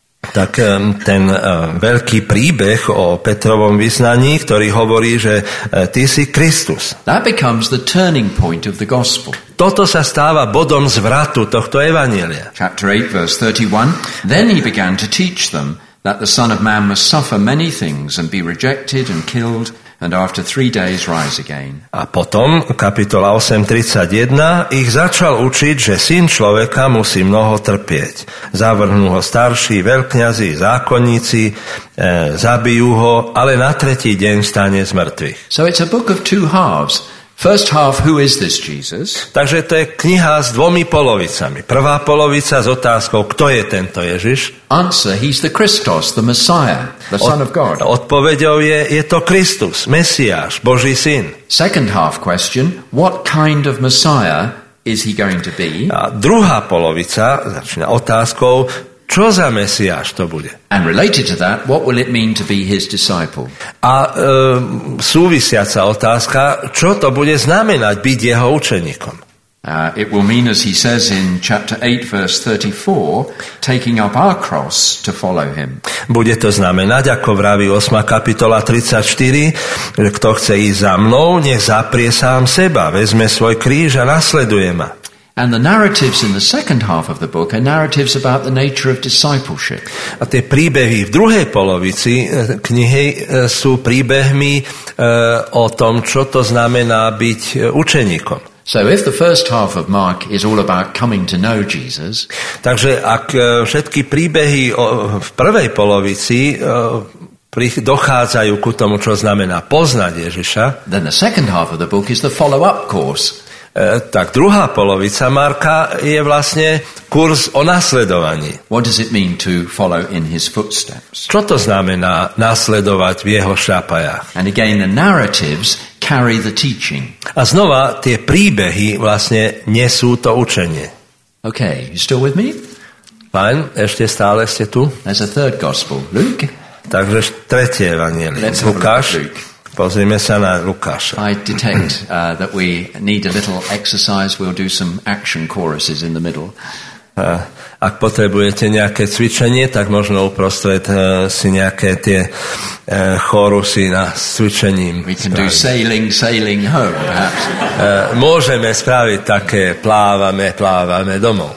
tak ten veľký príbeh o Petrovom vyznaní, ktorý hovorí, že ty si Kristus. that becomes the turning point of the gospel. Toto sa stáva bodom zvratu tohto evanjelia. Chapter 8, verse 31, "Then he began to teach them that the Son of Man must suffer many things and be rejected and killed, and after 3 days rise again." A potom, kapitola 8:31, ich začal učiť, že syn človeka musí mnoho trpieť. Zavrhnú ho starší, veľkňazi, zákonníci, zabijú ho, ale na tretí deň stane z mŕtvych. So it's a book of two halves. First half, who is this Jesus? Takže to je kniha s dvomi polovicami. Prvá polovica s otázkou, kto je tento Ježiš? Answer, he's the Christos, the Messiah, the Son of God. Odpoveďou je to Kristus, Mesiáš, Boží syn. Second half question, what kind of Messiah is he going to be? A druhá polovica začína otázkou, čo za Mesiáš to bude? And related to that, what will it mean to be his disciple? A súvisiaca otázka, čo to bude znamenať byť jeho učeníkom? It will mean, as he says in chapter 8, verse 34, taking up our cross to follow him. Bude to znamenať, ako vraví 8. kapitola 34, že kto chce ísť za mnou, nech zaprie sám seba, vezme svoj kríž a nasleduje ma. And the narratives in the second half of the book are narratives about the nature of discipleship. A tie príbehy v druhej polovici knihy sú príbehmi o tom, čo to znamená byť učeníkom. So if the first half of Mark is all about coming to know Jesus, takže ak všetky príbehy v prvej polovici dochádzajú ku tomu, čo znamená poznať Ježiša, then the second half of the book is the follow-up course. Tak druhá polovica Marka je vlastne kurz o nasledovaní. What does it mean to follow in his footsteps? Čo to znamená nasledovať v jeho šľapajách? And again, the narratives carry the teaching. A znova tie príbehy vlastne nesú to učenie. Okay, you still with me? Fajn, ešte stále ste tu? There's a third gospel. Luke? Takže tretie evanjelium. Let's have a look at Lukáš. Luke. Pozrime sa na Lukáša. I detect that we need a little exercise. We'll do some action choruses in the middle. Ak potrebujete nejaké cvičenie, tak možno uprostred si nejaké tie chorusy na cvičením. We can do sailing home, perhaps. Môžeme spraviť také plávame domov.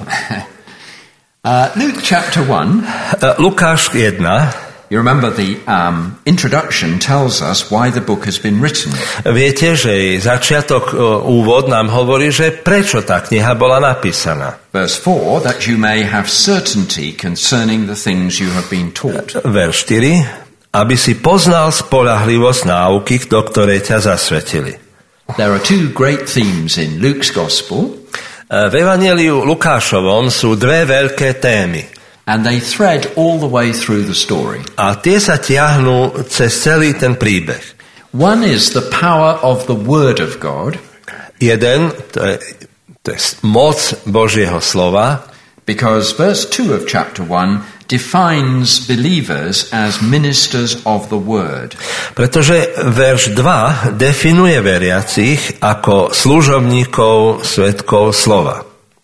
Luke chapter 1. Lukáš 1. You remember the introduction tells us why the book has been written. Viete, že začiatok, úvod nám hovorí, že prečo tá kniha bola napísaná. Verse 4, that you may have certainty concerning the things you have been taught. Verš 4, aby si poznal spoľahlivosť náuky, do ktorej ťa zasvetili. There are two great themes in Luke's gospel. V evanjeliu Lukášovom sú dve veľké témy. And they thread all the way through the story. A tie sa tiahnú cez celý ten príbeh. One is the power of the Word of God. Jeden, to je To je moc Božieho slova. Because verse 2 of chapter 1 defines believers as ministers of the word. Pretože verš 2 definuje veriacich ako služobníkov svedkov slova.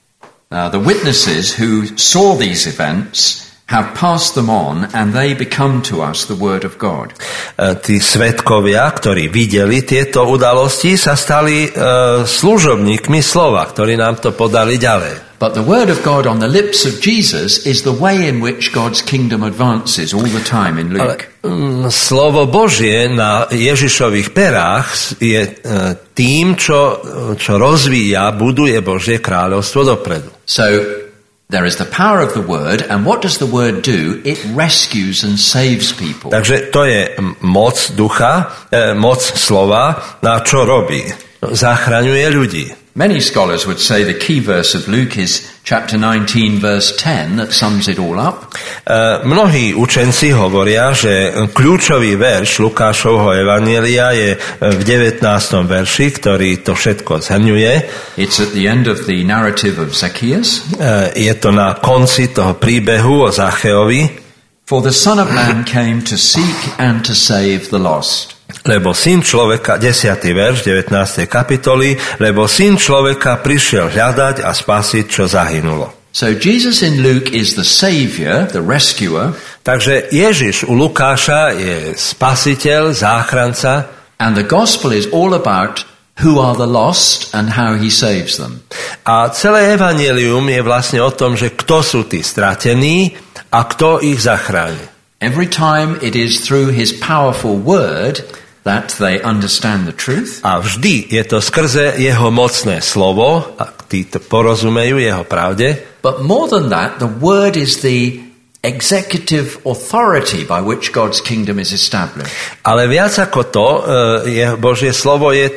The witnesses who saw these events have passed them on and they become to us the word of God. Tí svedkovia, ktorí videli tieto udalosti, sa stali služobníkmi slova, ktorí nám to podali ďalej. But the word of God on the lips of Jesus is the way in which God's kingdom advances all the time in Luke. Slovo Božie na Ježišových perách je tým, čo rozvíja, buduje Božie kráľovstvo dopredu. So there is the power of the word, and what does the word do? It rescues and saves people. Takže to je moc ducha, moc slova, na čo robí? Zachraňuje ľudí. Many scholars would say the key verse of Luke is chapter 19 verse 10 that sums it all up. Mnohí učenci hovoria, že kľúčový verš Lukášovho evanjelia je v 19. verši, ktorý to všetko zhrňuje. It's at the end of the narrative of Zacchaeus. Je to na konci toho príbehu o Zacheovi. For the Son of Man came to seek and to save the lost. Lebo syn človeka, 10. verš 19. kapitoly, lebo syn človeka prišiel hľadať a spasiť, čo zahynulo. So Jesus in Luke is the savior, the rescuer. Takže Ježiš u Lukáša je spasiteľ, záchranca. And the gospel is all about who are the lost and how he saves them. A celé evanjelium je vlastne o tom, že kto sú tí stratení a kto ich zachráni. Every time it is through his powerful word that they understand the truth. A vždy je to skrze jeho mocné slovo, a tí to porozumejú jeho pravde. But more than that, the word is the executive authority by which God's kingdom is established. Ale viac ako to, Božie slovo je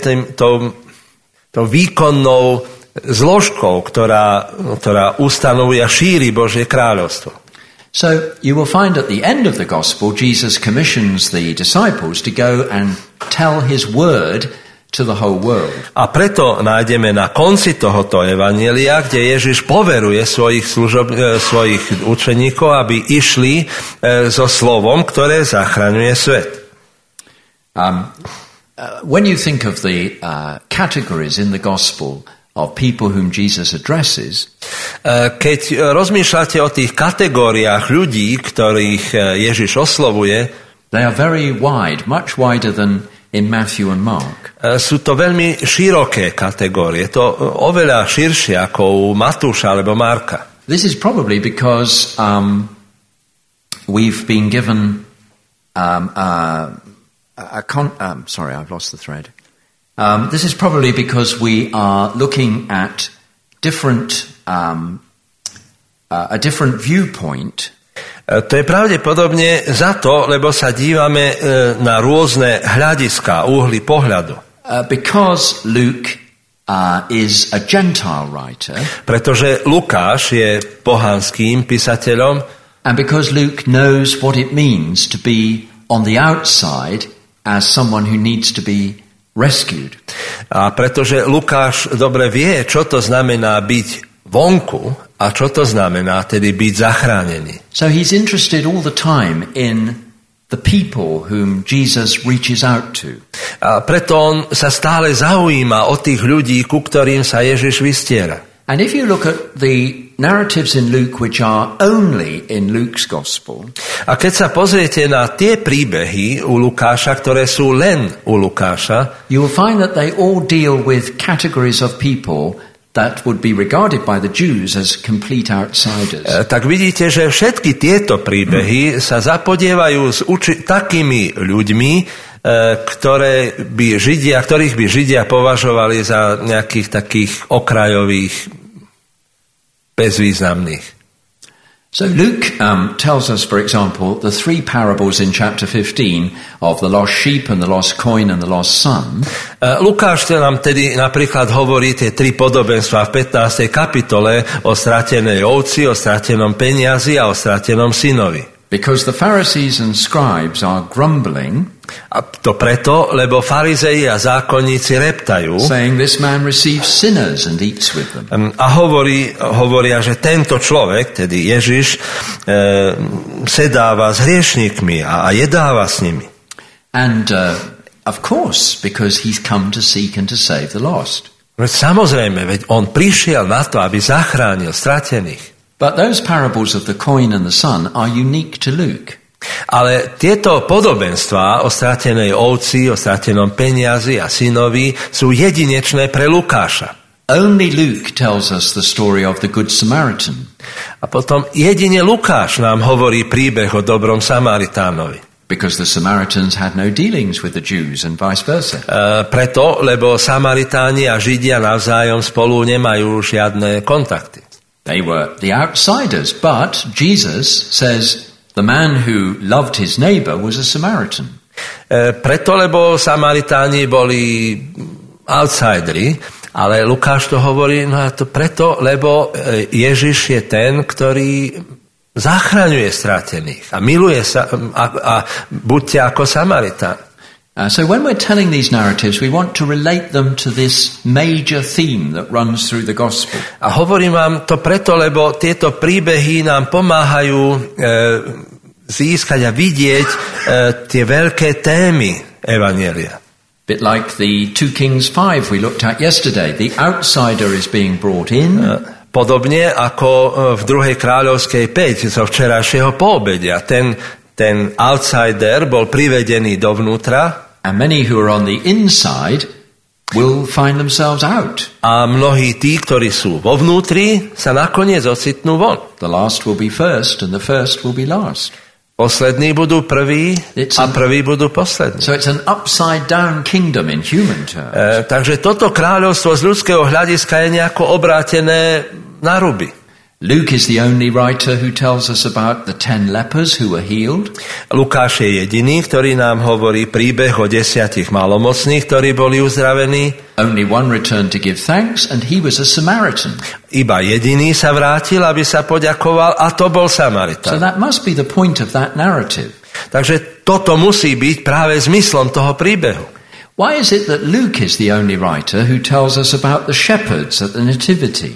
tou výkonnou zložkou, ktorá ustanovuje a šíri Božie kráľovstvo. So you will find at the end of the gospel, Jesus commissions the disciples to go and tell his word to the whole world. A preto nájdeme na konci tohoto evanjelia, kde Ježiš poveruje svojich učeníkov, aby išli so slovom, ktoré zachraňuje svet. When you think of the categories in the gospel of people whom Jesus addresses, keď rozmýšľate o tých kategóriách ľudí, ktorých Ježiš oslovuje, they are very wide, much wider than in Matthew and Mark. Sú to veľmi široké kategórie, to oveľa širšie ako u Matúša alebo Marka. This is probably because we've been given sorry, I've lost the thread. This is probably because we are looking at a different viewpoint. To je pravdepodobne za to, lebo sa dívame na rôzne hľadiská, uhly pohľadu. Because Luke is a Gentile writer. Pretože Lukáš je pohanským písateľom. And because Luke knows what it means to be on the outside as someone who needs to be rescued. A pretože Lukáš dobre vie, čo to znamená byť vonku a čo to znamená tedy byť zachránený. So he's interested all the time in the people whom Jesus reaches out to. A preto on sa stále zaujíma o tých ľudí, ku ktorým sa Ježiš vystiera. And if you look at the narratives in Luke which are only in Luke's gospel, a keď sa pozriete na tie príbehy u Lukáša, ktoré sú len u Lukáša, you will find that they all deal with categories of people that would be regarded by the Jews as complete outsiders. Tak vidíte, že všetky tieto príbehy sa zapodievajú s takými ľuďmi, ktorých by Židia považovali za nejakých takých okrajových, bezvýznamných. So Luke tells us, for example, the three parables in chapter 15 of the lost sheep and the lost coin and the lost son. Lukáš nám tedy napríklad hovorí tie tri podobenstvá v 15. kapitole o stratenej ovci, o stratenom peniazi a o stratenom synovi. Because the Pharisees and scribes are grumbling, A to preto, lebo farizei a zákonníci reptajú saying this man receives sinners and eats with them. a hovoria, že tento človek, tedy Ježiš, sedáva s hriešnikmi a jedáva s nimi. And of course, because he's come to seek and to save the lost. Samozrejme, veď on prišiel na to, aby zachránil stratených. But those parables of the coin and the son are unique to Luke. Ale tieto podobenstvá o stratenej ovci, o stratenom peniazi a synovi sú jedinečné pre Lukáša. Only Luke tells us the story of the Good Samaritan. A potom jedine Lukáš nám hovorí príbeh o dobrom Samaritánovi. Because the Samaritans had no dealings with the Jews and vice versa. Preto, lebo Samaritáni a Židia navzájom spolu nemajú žiadne kontakty. They were the outsiders, but Jesus says the man who loved his neighbor was a Samaritan. Preto, lebo Samaritáni boli outsideri, ale Lukáš to hovorí, no a to preto, lebo Ježiš je ten, ktorý zachraňuje stratených a miluje sa a buďte ako Samaritán. So when we're telling these narratives, we want to relate them to this major theme that runs through the gospel. A hovorím vám to preto, lebo tieto príbehy nám pomáhajú získať a vidieť tie veľké témy evanjelia. Bit like the 2 Kings 5 we looked at yesterday. The outsider is being brought in. Podobne ako v 2. kráľovskej 5 zo včerajšieho poobedia. Ten outsider bol privedený dovnútra. And many who are on the inside will find themselves out. A mnohí tí, ktorí sú vo vnútri, sa nakoniec ocitnú von. The last will be first and the first will be last. Poslední budú prví a prví budú poslední. So it's an upside down kingdom in human terms. Takže toto kráľovstvo z ľudského hľadiska je nejako obrátené na ruby. Luke is the only writer who tells us about the 10 lepers who were healed. Lukáš je jediný, ktorý nám hovorí príbeh o 10 malomocných, ktorí boli uzdravení. Only one returned to give thanks and he was a Samaritan. Iba jediný sa vrátil, aby sa poďakoval a to bol Samaritán. So that must be the point of that narrative. Takže toto musí byť práve zmyslom toho príbehu. Why is it that Luke is the only writer who tells us about the shepherds at the nativity?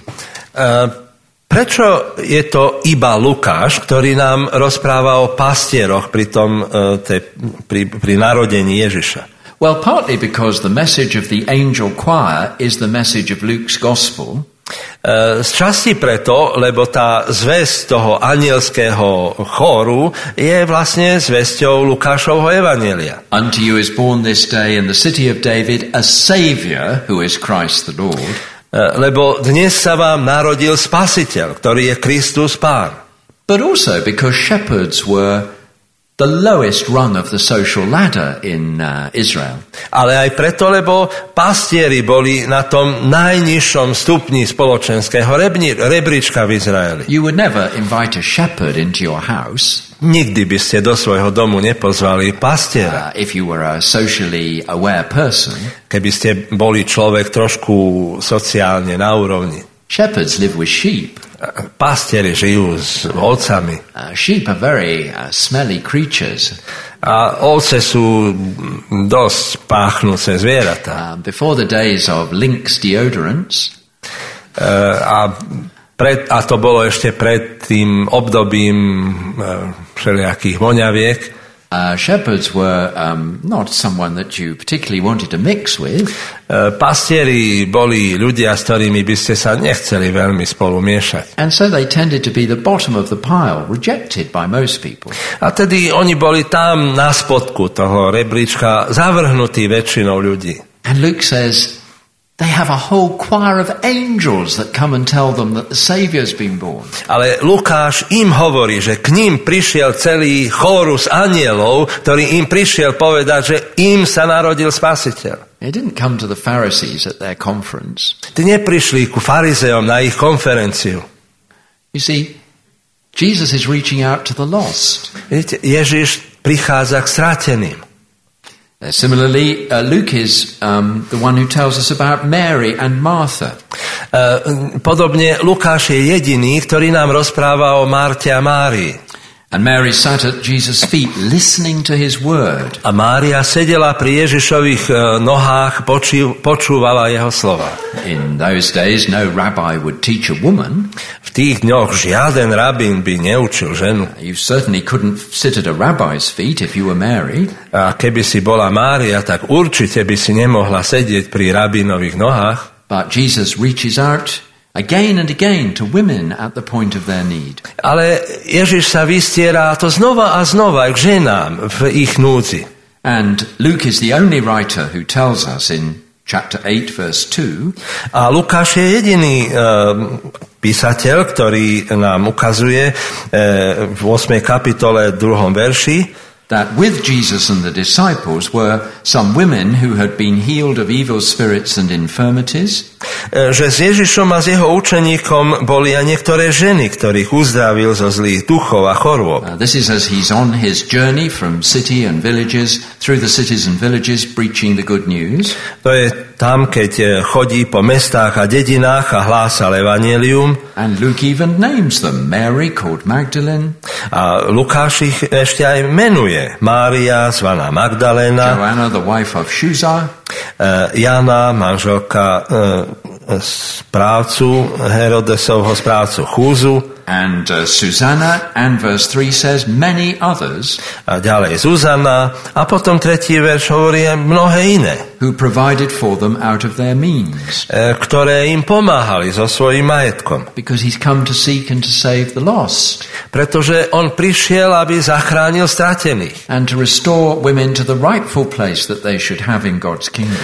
Prečo je to iba Lukáš, ktorý nám rozpráva o pastieroch pri narodení Ježiša? Well, partly because the message of the angel choir is the message of Luke's gospel. Z časti preto, lebo tá zvesť toho anielského chóru je vlastne zvesťou Lukášovho evanjelia. Unto you is born this day in the city of David a Saviour who is Christ the Lord. Lebo dnes sa vám narodil Spasiteľ, ktorý je Kristus Pán. But also because shepherds were the lowest rung of the social ladder in Israel. Ale aj preto, lebo pastieri boli na tom najnižšom stupni spoločenského rebríčka v Izraeli. You would never invite a shepherd into your house. Nikdy by ste do svojho domu nepozvali pastiera. If you were a socially aware person. Keby ste boli človek trošku sociálne na úrovni. Shepherds live with sheep. Pastieri žijú s ovcami. Sheep are very smelly creatures. A ovce sú dosť páchnúce zvieratá. Before the days of Lynx deodorants. A to bolo ešte pred tým obdobím všelijakých voňaviek. Shepherds were not someone that you particularly wanted to mix with. Pastieri boli ľudia, s ktorými by ste sa nechceli veľmi spolu miešať. And so they tended to be the bottom of the pile, rejected by most people. A tedy oni boli tam na spodku toho rebríčka, zavrhnutí väčšinou ľudí. And Luke says they have a whole choir of angels that come and tell them that the Saviour's been born. Ale Lukáš im hovorí, že k ním prišiel celý chórus anielov, ktorý im prišiel povedať, že im sa narodil Spasiteľ. They didn't come to the Pharisees at their conference. Tí neprišli ku farizeom na ich konferenciu. You see, Jesus is reaching out to the lost. Viete, Ježiš prichádza k strateným. Similarly, Luke is the one who tells us about Mary and Martha. Podobne Lukáš je jediný, ktorý nám rozpráva o Marte a Márii. And Mary sat at Jesus' feet listening to his word. A Mária sedela pri Ježišových nohách, počúvala jeho slova. In those days, no rabbi would teach a woman. V tých dňoch žiaden rabín by neučil ženu. You certainly couldn't sit at a rabbi's feet if you were Mary. A keby si bola Mária, tak určite by si nemohla sedieť pri rabínových nohách. But Jesus reaches out again and again to women at the point of their need. Ale Ježiš sa vystiera to znova a znova k ženám v ich núdzi. And Luke is the only writer who tells us in chapter 8 verse 2. A Lukáš je jediný písateľ, ktorý nám ukazuje v 8. kapitole 2. verši, that with Jesus and the disciples were some women who had been healed of evil spirits and infirmities. Že s Ježišom a s jeho učeníkom boli aj niektoré ženy, ktorých uzdravil zo zlých duchov a chorôb. This is as he's on his journey from city and villages, through the cities and villages, preaching the good news. To je tam, keď chodí po mestách a dedinách a hlásal evanjelium. And Luke even names them. Mary, called Magdalene. A Lukáš ich ešte aj menuje. Mária, zvaná Magdaléna. Joanna, the wife of Chuza. Jana, manželka správcu, Herodesovho správcu Chúzu. And Susanna, and verse 3 says, many others. A ďalej Zuzana, a potom 3. verš hovorí aj mnohé iné. Who provided for them out of their means. Ktoré im pomáhali so svojím majetkom. Because he's come to seek and to save the lost. Pretože on prišiel, aby zachránil stratených. And to restore women to the rightful place that they should have in God's kingdom.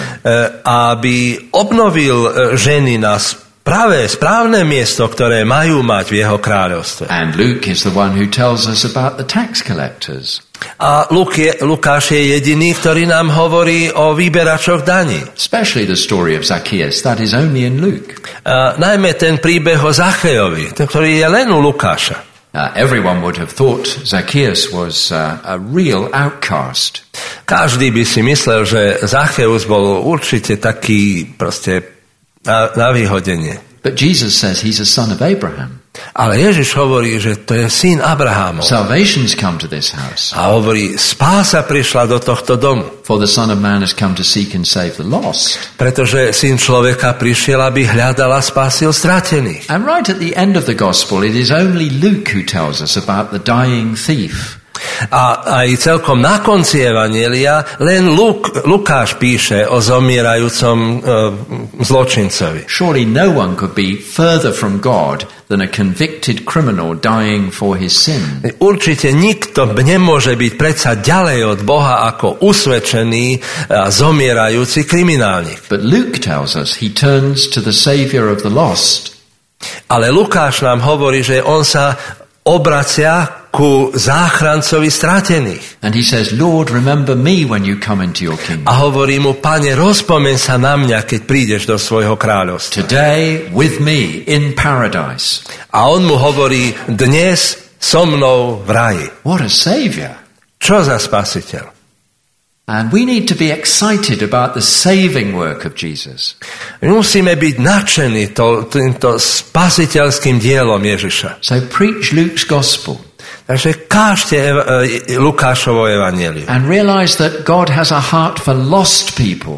Aby obnovil ženy na správne miesto, ktoré majú mať v jeho kráľovstve. And Luke is the one who tells us about the tax collectors. A Lukáš je jediný, ktorý nám hovorí o výberačoch daní. Especially the story of Zacchaeus, that is only in Luke. Najmä ten príbeh o Zachejovi, ktorý je len u Lukáša. Everyone would have thought Zacchaeus was a real outcast. Každý by si myslel, že Zacheus bol určite taký proste na vyhodenie. But Jesus says he's a son of Abraham. Ale Ježiš hovorí, že to je syn Abrahámov. Salvation's come to this house. A hovorí, spása prišla do tohto domu. For the Son of Man has come to seek and save the lost. Pretože syn človeka prišiel, aby hľadal a spásil stratených. And right at the end of the gospel, it is only Luke who tells us about the dying thief. A aj celkom na konci evanjelia len Lukáš píše o zomierajúcom zločincovi. Surely no one could be further from God than a convicted criminal dying for his sin. Určite nikto nemôže byť predsa ďalej od Boha ako usvedčený a zomierajúci kriminálnik. But Luke tells us he turns to the Savior of the lost. Ale Lukáš nám hovorí, že on sa obracia ku záchrancovi stratených. And he says, Lord, remember me when you come into your kingdom. A hovorí mu, Pane, rozpomeň sa na mňa, keď prídeš do svojho kráľovstva. Today with me in paradise. A on mu hovorí, dnes so mnou v raji. What a savior. Čo za spasiteľ? And we need to be excited about the saving work of Jesus. Musíme byť nadšení týmto spasiteľským dielom Ježiša. So preach Luke's gospel. Takže kážte Lukášovo evanjelium. And realize that God has a heart for lost people.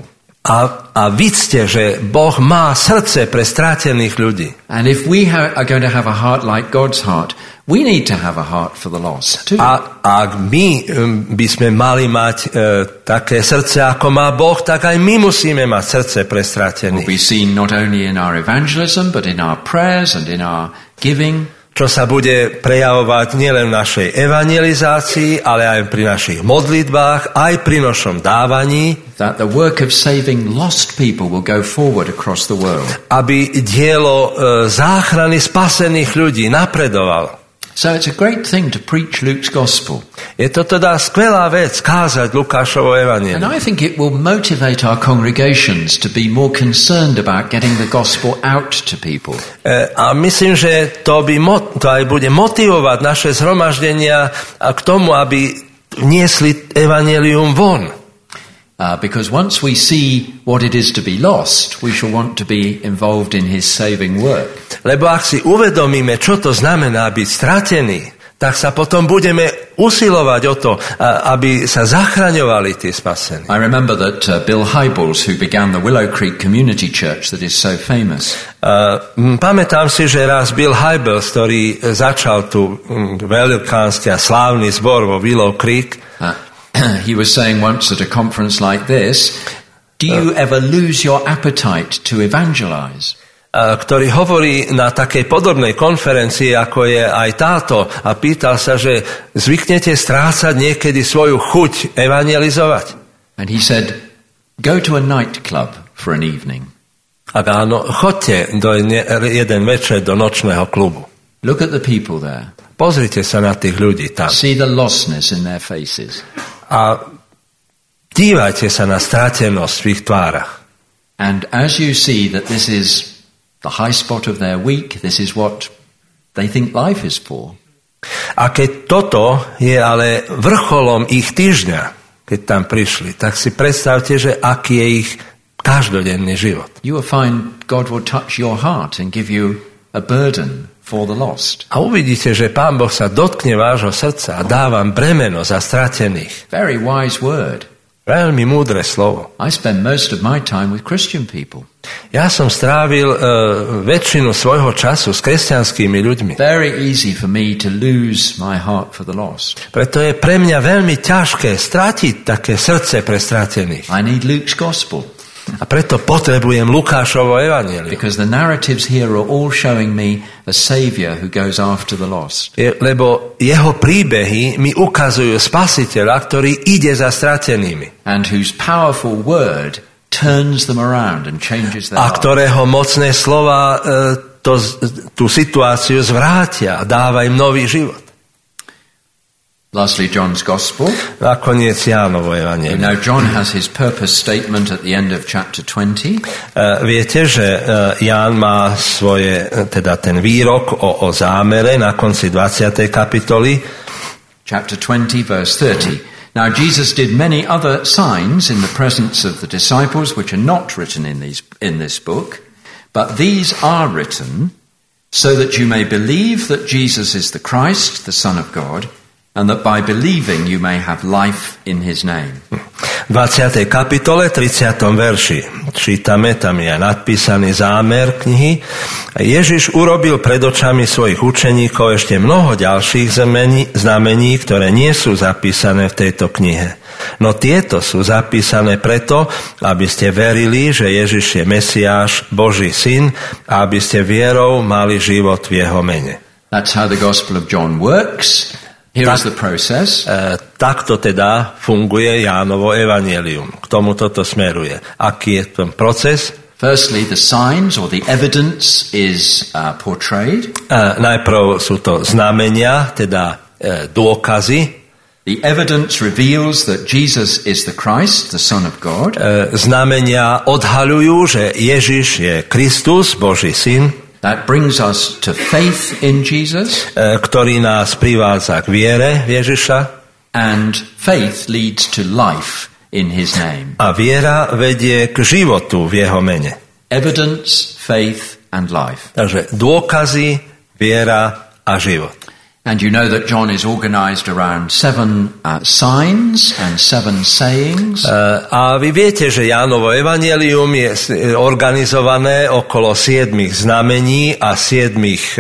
A vidzte, že Boh má srdce pre stratených ľudí. And if we are going to have a heart like God's heart, we need to have a heart for the lost too. A ak my by sme mali mať také srdce, ako má Boh, tak aj my musíme mať srdce pre stratených. We'll be seen not only in our evangelism, but in our prayers and in our giving. Čo sa bude prejavovať nielen v našej evangelizácii, ale aj pri našich modlitbách, aj pri našom dávaní. That the work of saving lost people will go forward across the world. Aby dielo záchrany spasených ľudí napredovalo. So it's a great thing to preach Luke's gospel. Je to teda skvelá vec kázať Lukášovo evanjelium. And I think it will motivate our congregations to be more concerned about getting the gospel out to people. A myslím, že to aj bude motivovať naše zhromaždenia k tomu, aby niesli evanjelium von. Because once we see what it is to be lost, we shall want to be involved in his saving work. Lebo ak si uvedomíme, čo to znamená byť stratený, tak sa potom budeme usilovať o to, aby sa zachraňovali tí spasení. I remember that Bill Hybels, who began the Willow Creek Community Church that is so famous, Pamätám si, že raz Bill Hybels, ktorý začal tu veľkánsky a slávny zbor vo Willow Creek, he was saying once at a conference like this, do you ever lose your appetite to evangelize? Ktorý hovorí na takej podobnej konferencii, ako je aj táto, a pýtal sa, že zvyknete strácať niekedy svoju chuť evangelizovať. And he said, go to a nightclub for an evening. Ak áno, choďte jeden večer do nočného klubu. Look at the people there. Pozrite sa na tých ľudí tam. See the lostness in their faces. A dívajte sa na stratenosť v ich tvárach. And as you see that this is the high spot of their week, this is what they think life is for. A keď toto je ale vrcholom ich týždňa, keď tam prišli, tak si predstavte, že aký je ich každodenný život. You will find God will touch your heart and give you a burden for the lost. A uvidíte, že Pán Boh sa dotkne vášho srdca a dá vám bremeno za stratených. Very wise word. Veľmi múdre slovo. I spend most of my time with Christian people. Ja som strávil väčšinu svojho času s kresťanskými ľuďmi. Very easy for me to lose my heart for the lost. Preto je pre mňa veľmi ťažké stratiť také srdce pre stratených. I need Luke's gospel. A preto potrebujem Lukášovo evanjelium. Because the narratives here are all showing me a Saviour who goes after the lost. Lebo jeho príbehy mi ukazujú spasiteľa, ktorý ide za stratenými. And whose powerful word turns them around and changes their A heart. ktorého mocné slova tú situáciu zvrátia a dáva im nový život. Lastly, John's Gospel. Nakoniec Jánovo You evanjelium. know, John has his purpose statement at the end of chapter 20. Viete, že Ján má teda ten výrok o zámere na konci 20. kapitoly. Chapter 20, verse 30. Now Jesus did many other signs in the presence of the disciples, which are not written in this book, but these are written so that you may believe that Jesus is the Christ, the Son of God, and that by believing you may have life in his name. V 20. kapitole, 30. verši čítame, tam je nadpísaný zámer knihy. Ježiš urobil pred očami svojich učeníkov ešte mnoho ďalších znamení, ktoré nie sú zapísané v tejto knihe. No tieto sú zapísané preto, aby ste verili, že Ježiš je Mesiáš, Boží syn, a aby ste vierou mali život v jeho mene. That's how the Gospel of John works. Here is the process. Takto teda funguje Jánovo evanjelium. K tomu toto smeruje. Aký je ten proces? Firstly, the signs or the evidence is portrayed. Najprv sú to znamenia, teda dôkazy. The evidence reveals that Jesus is the Christ, the Son of God. Znamenia odhaľujú, že Ježiš je Kristus, Boží syn. That brings us to faith in Jesus. Ktorý nás privádza k viere v Ježiša. And faith leads to life in his name. A viera vedie k životu v jeho mene. Evidence, faith and life. Takže dôkazy, viera a život. And you know that John is organized around 7 signs and 7 sayings. A vy viete, že Jánovo evanjelium je organizované okolo 7 znamení a 7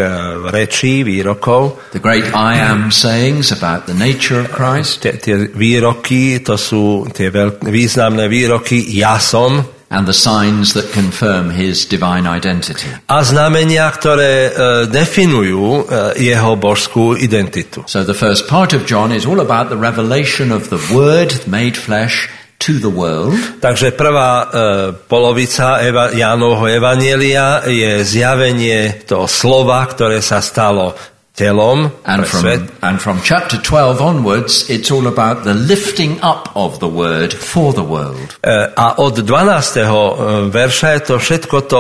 rečí, výrokov. The great I am sayings about the nature of Christ. Tie výroky, to sú tie významné výroky ja som. And the signs that confirm his divine identity. A znamenia, ktoré definujú jeho božskú identitu. So the first part of John is all about the revelation of the Word made flesh to the world. Takže prvá polovica Jánovho evanjelia je zjavenie toho slova, ktoré sa stalo telom pre svet. And from chapter 12 onwards, it's all about the lifting up of the word for the world. A od 12. verša je to všetko to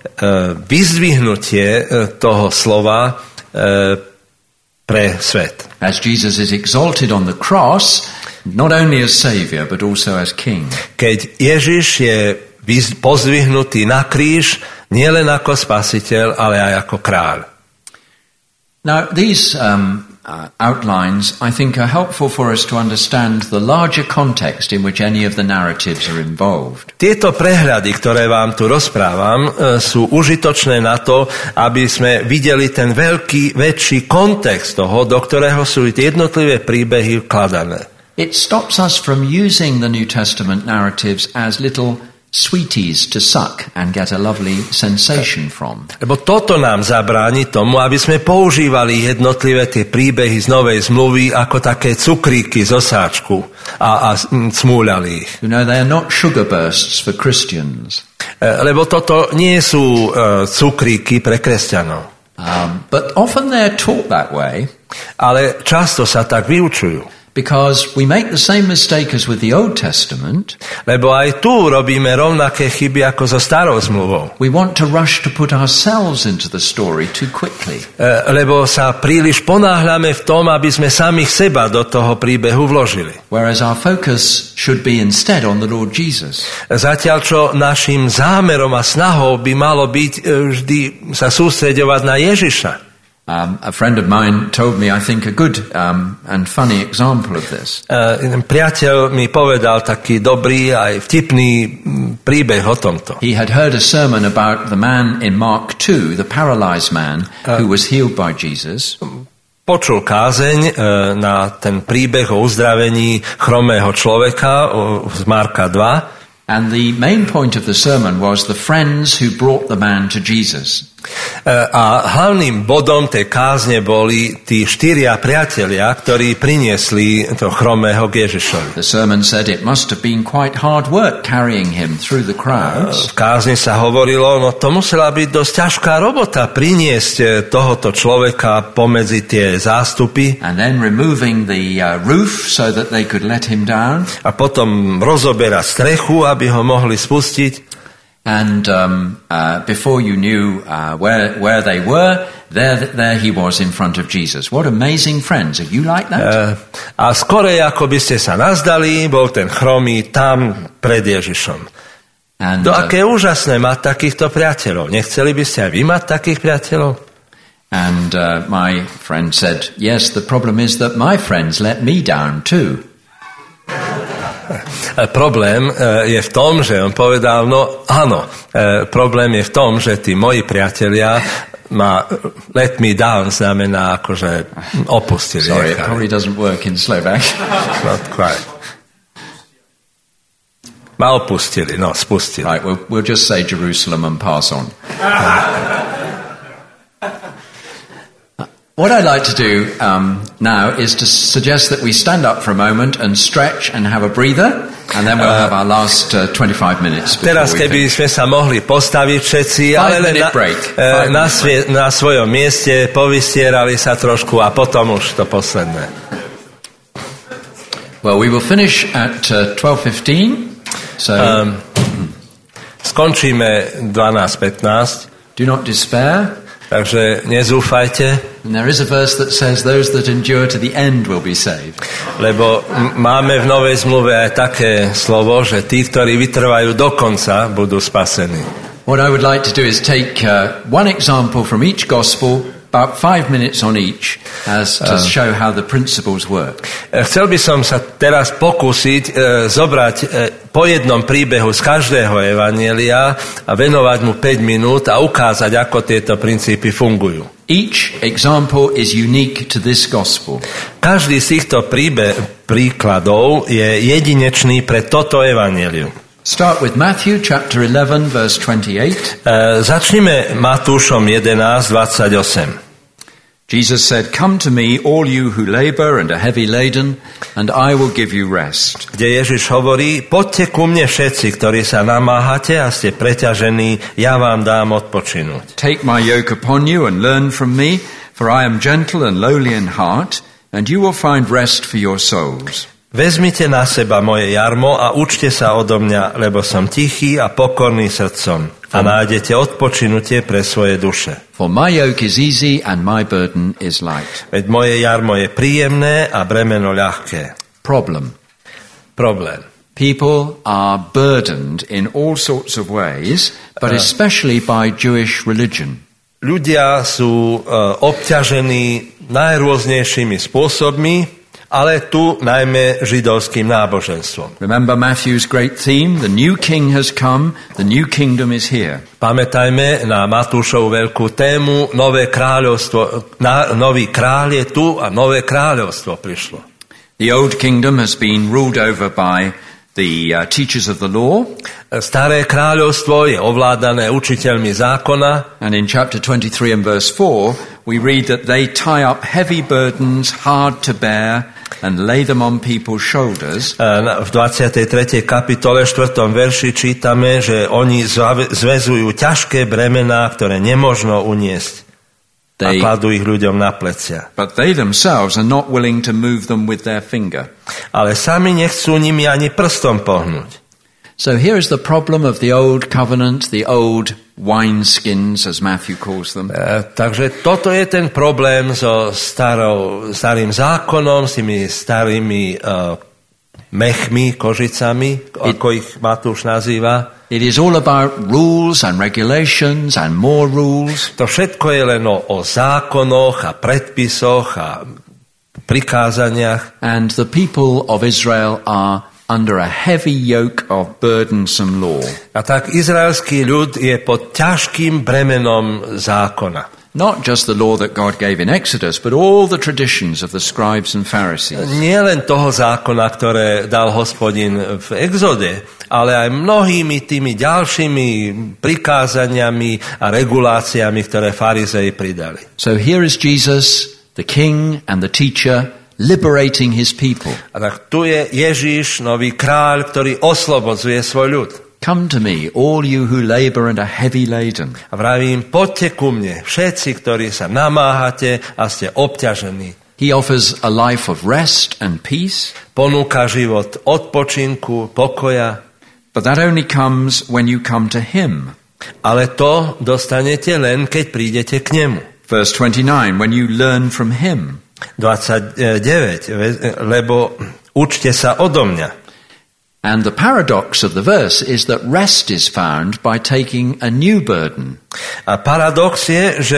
vyzdvihnutie toho slova pre svet. As Jesus is exalted on the cross, not only as Saviour, but also as King. Keď Ježiš je pozdvihnutý na kríž, nielen ako spasiteľ, ale aj ako kráľ. Now, these outlines, I think, are helpful for us to understand the larger context in which any of the narratives are involved. Tieto prehľady, ktoré vám tu rozprávam, sú užitočné na to, aby sme videli ten väčší kontext toho, do ktorého sú jednotlivé príbehy vkladané. It stops us from using the New Testament narratives as little sweeties to suck and get a lovely sensation from. Lebo toto nám zabráni tomu, aby sme používali jednotlivé tie príbehy z Novej zmluvy ako také cukríky z osáčku a smúľali ich. You know, they are not sugar bursts for Christians. Lebo toto nie sú cukríky pre kresťanov. But often they're taught that way. Ale často sa tak vyučujú. Because we make the same mistake as with the Old Testament. Lebo aj tu robíme rovnaké chyby ako so starou zmluvou. We want to rush to put ourselves into the story too quickly. Lebo sa príliš ponáhľame v tom, aby sme samých seba do toho príbehu vložili. Whereas our focus should be instead on the Lord Jesus. Zatiaľ, čo našim zámerom a snahou by malo byť vždy sa sústreďovať na Ježiša. A friend of mine told me, I think, a good and funny example of this. Priateľ mi povedal taký dobrý aj vtipný príbeh o tomto. He had heard a sermon about the man in Mark 2, the paralyzed man who was healed by Jesus. Počul kázeň na ten príbeh o uzdravení chromého človeka z Marka 2. And the main point of the sermon was the friends who brought the man to Jesus. A hlavným bodom tej kázne boli tí 4 priatelia, ktorí priniesli to chromého k Ježišovi. The sermon said it must have been quite hard work carrying him through the crowds. V kázni sa hovorilo, no to musela byť dosť ťažká robota priniesť tohoto človeka pomedzi tie zástupy. And then removing the roof so that they could let him down. A potom rozoberať strechu, aby ho mohli spustiť. And before you knew where they were, there he was in front of Jesus. What amazing friends. Are you like that? A skorej, ako by ste sa nazdali, bol ten chromý tam pred Ježišom. And, aké úžasné mať takýchto priateľov. Nechceli by ste aj vy mať takých priateľov? And my friend said, yes, the problem is that my friends let me down too. Problém je v tom, že on povedal, no áno, problém je v tom, že tí moji priatelia ma let me down znamená akože opustili. Sorry, it probably doesn't work in Slovak. Not quite. Ma opustili, no, spustili. Right, we'll just say Jerusalem and pass on. What I'd like to do now is to suggest that we stand up for a moment and stretch and have a breather, and then we'll have our last 25 minutes. Teraz, keby sme sa mohli postaviť všetci, ale na svojom mieste povystierali sa trošku a potom už to posledné. Well, we will finish at 12:15. So skončíme 12:15. Do not despair. Takže nezúfajte. And there is a verse that says those that endure to the end will be saved. Lebo máme v Novej zmluve aj také slovo, že tí, ktorí vytrvajú do konca, budú spasení. What I would like to do is take one example from each gospel, about 5 minutes on each, as to show how the principles work. Chcel by som sa teraz pokúsiť zobrať po jednom príbehu z každého evanjelia a venovať mu 5 minút a ukázať, ako tieto princípy fungujú. Each example is unique to this gospel. Každý z týchto príkladov je jedinečný pre toto evanjelium. Start with Matthew chapter 11 verse 28. Začnime Matúšom 11:28. Jesus said, "Come to me, all you who labor and are heavy laden, and I will give you rest." Kde Ježiš hovorí, poďte ku mne všetci, ktorí sa namáhate a ste preťažení, ja vám dám odpočinúť. Take my yoke upon you and learn from me, for I am gentle and lowly in heart, and you will find rest for your souls. Vezmite na seba moje jarmo a učte sa odo mňa, lebo som tichý a pokorný srdcom a nájdete odpočinutie pre svoje duše. For my yoke is easy and my burden is light. Veď moje jarmo je príjemné a bremeno ľahké. Problém. People are burdened in all sorts of ways, but especially by Jewish religion. Ľudia sú obťažení najrôznejšími spôsobmi, ale tu najmä židovským náboženstvom. Remember Matthew's great theme, the new king has come, the new kingdom is here. Pamätajme na Matúšovu veľkú tému, nový kráľ je tu a nové kráľovstvo prišlo. The old kingdom has been ruled over by the teachers of the law. Staré kráľovstvo je ovládané učiteľmi zákona. And in chapter 23 and verse 4, we read that they tie up heavy burdens hard to bear and lay them on people's shoulders. V 23. kapitole 4. verši čítame, že oni zväzujú ťažké bremená, ktoré nemožno uniesť. A kladú ich ľuďom na plecia. But they themselves are not willing to move them with their finger. Ale sami nechcú nimi ani prstom pohnúť. So here is the problem of the old covenant, the old wineskins, as Matthew calls them. Takže toto je ten problém so starým zákonom, s tými starými mechmi, kožicami, ako ich Matúš nazýva. It is all about rules and regulations and more rules. To všetko je len o zákonoch a predpisoch a prikázaniach. And the people of Israel are under a heavy yoke of burdensome law. A tak izraelský ľud je pod ťažkým bremenom zákona. Not just the law that God gave in Exodus, but all the traditions of the scribes and Pharisees. Nie len toho zákona, ktoré dal Hospodin v Exode, ale aj mnohými tými ďalšími prikázaniami a reguláciami, ktoré farizei pridali. So here is Jesus, the king and the teacher, liberating his people. A tak tu je Ježiš, nový kráľ, ktorý oslobodzuje svoj ľud. Come to me, all you who labor and are heavy laden. A vravím, poďte ku mne, všetci, ktorí sa namáhate a ste obťažení. He offers a life of rest and peace. Ponúka život odpočinku, pokoja. But that only comes when you come to him. Ale to dostanete len, keď prídete k nemu. Verse 29, when you learn from him. 29, lebo učte sa odo mňa. And the paradox of the verse is that rest is found by taking a new burden. A paradox je, že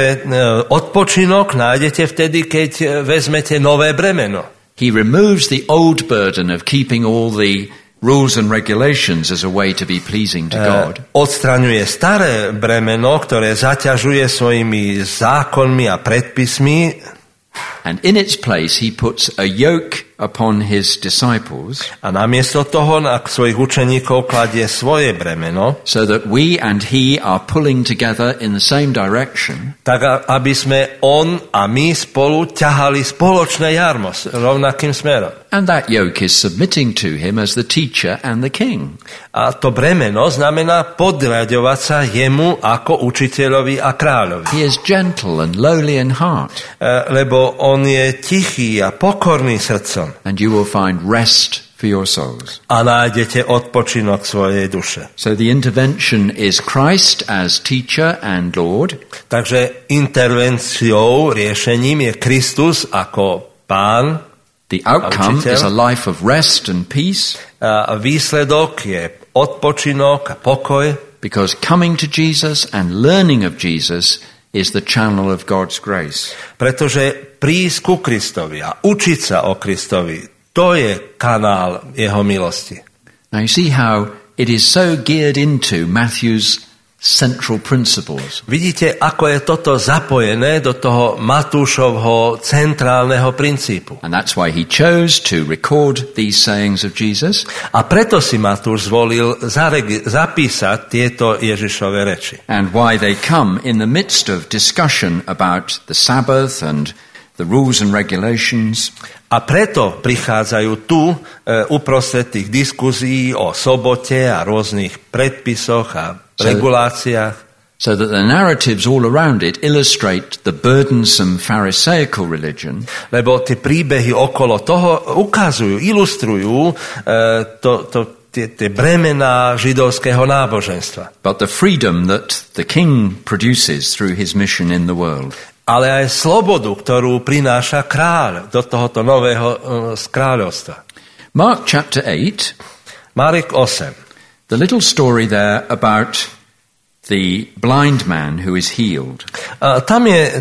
odpočinok nájdete vtedy, keď vezmete nové bremeno. He removes the old burden of keeping all the rules and regulations as a way to be pleasing to God. Odstraňuje staré bremeno, ktoré zaťažuje svojimi zákonmi a predpismi. And in its place he puts a yoke upon his disciples. A namiesto toho na svojich učeníkov kladie svoje bremeno. So that we and he are pulling together in the same direction. Tak aby sme on a my spolu ťahali spoločné jarmo rovnakým smerom. And that yoke is submitting to him as the teacher and the king. A to bremeno znamená podriaďovať sa jemu ako učiteľovi a kráľovi. He is gentle and lowly in heart. Lebo on je tichý a pokorný srdcom. And you will find rest for your souls. A nájdete odpočinok svojej duše. So the intervention is Christ as teacher and Lord. Takže intervenciou, riešením je Kristus ako Pán. The outcome is a life of rest and peace. A výsledok je odpočinok a pokoj. Because coming to Jesus and learning of Jesus is the channel of God's grace. Pretože prísť ku Kristovi a učiť sa o Kristovi, to je kanál jeho milosti. Now you see how it is so geared into Matthew's central principles. Vidíte, ako je toto zapojené do toho Matúšovho centrálneho princípu. And that's why he chose to record these sayings of Jesus. A preto si Matúš zvolil zapísať tieto Ježišove reči. And why they come in the midst of discussion about the Sabbath and the rules and regulations. A preto prichádzajú tu uprostred tých diskuzí o sobote a rôznych predpisoch a reguláciách. So that the narratives all around it illustrate the burdensome Pharisaical religion. Lebo tie príbehy okolo toho ukazujú, ilustrujú tie bremená židovského náboženstva. But the freedom that the king produces through his mission in the world. Ale aj slobodu, ktorú prináša kráľ do tohoto nového kráľovstva. Mark chapter 8. Marek 8. The little story there about the blind man who is healed. Tam je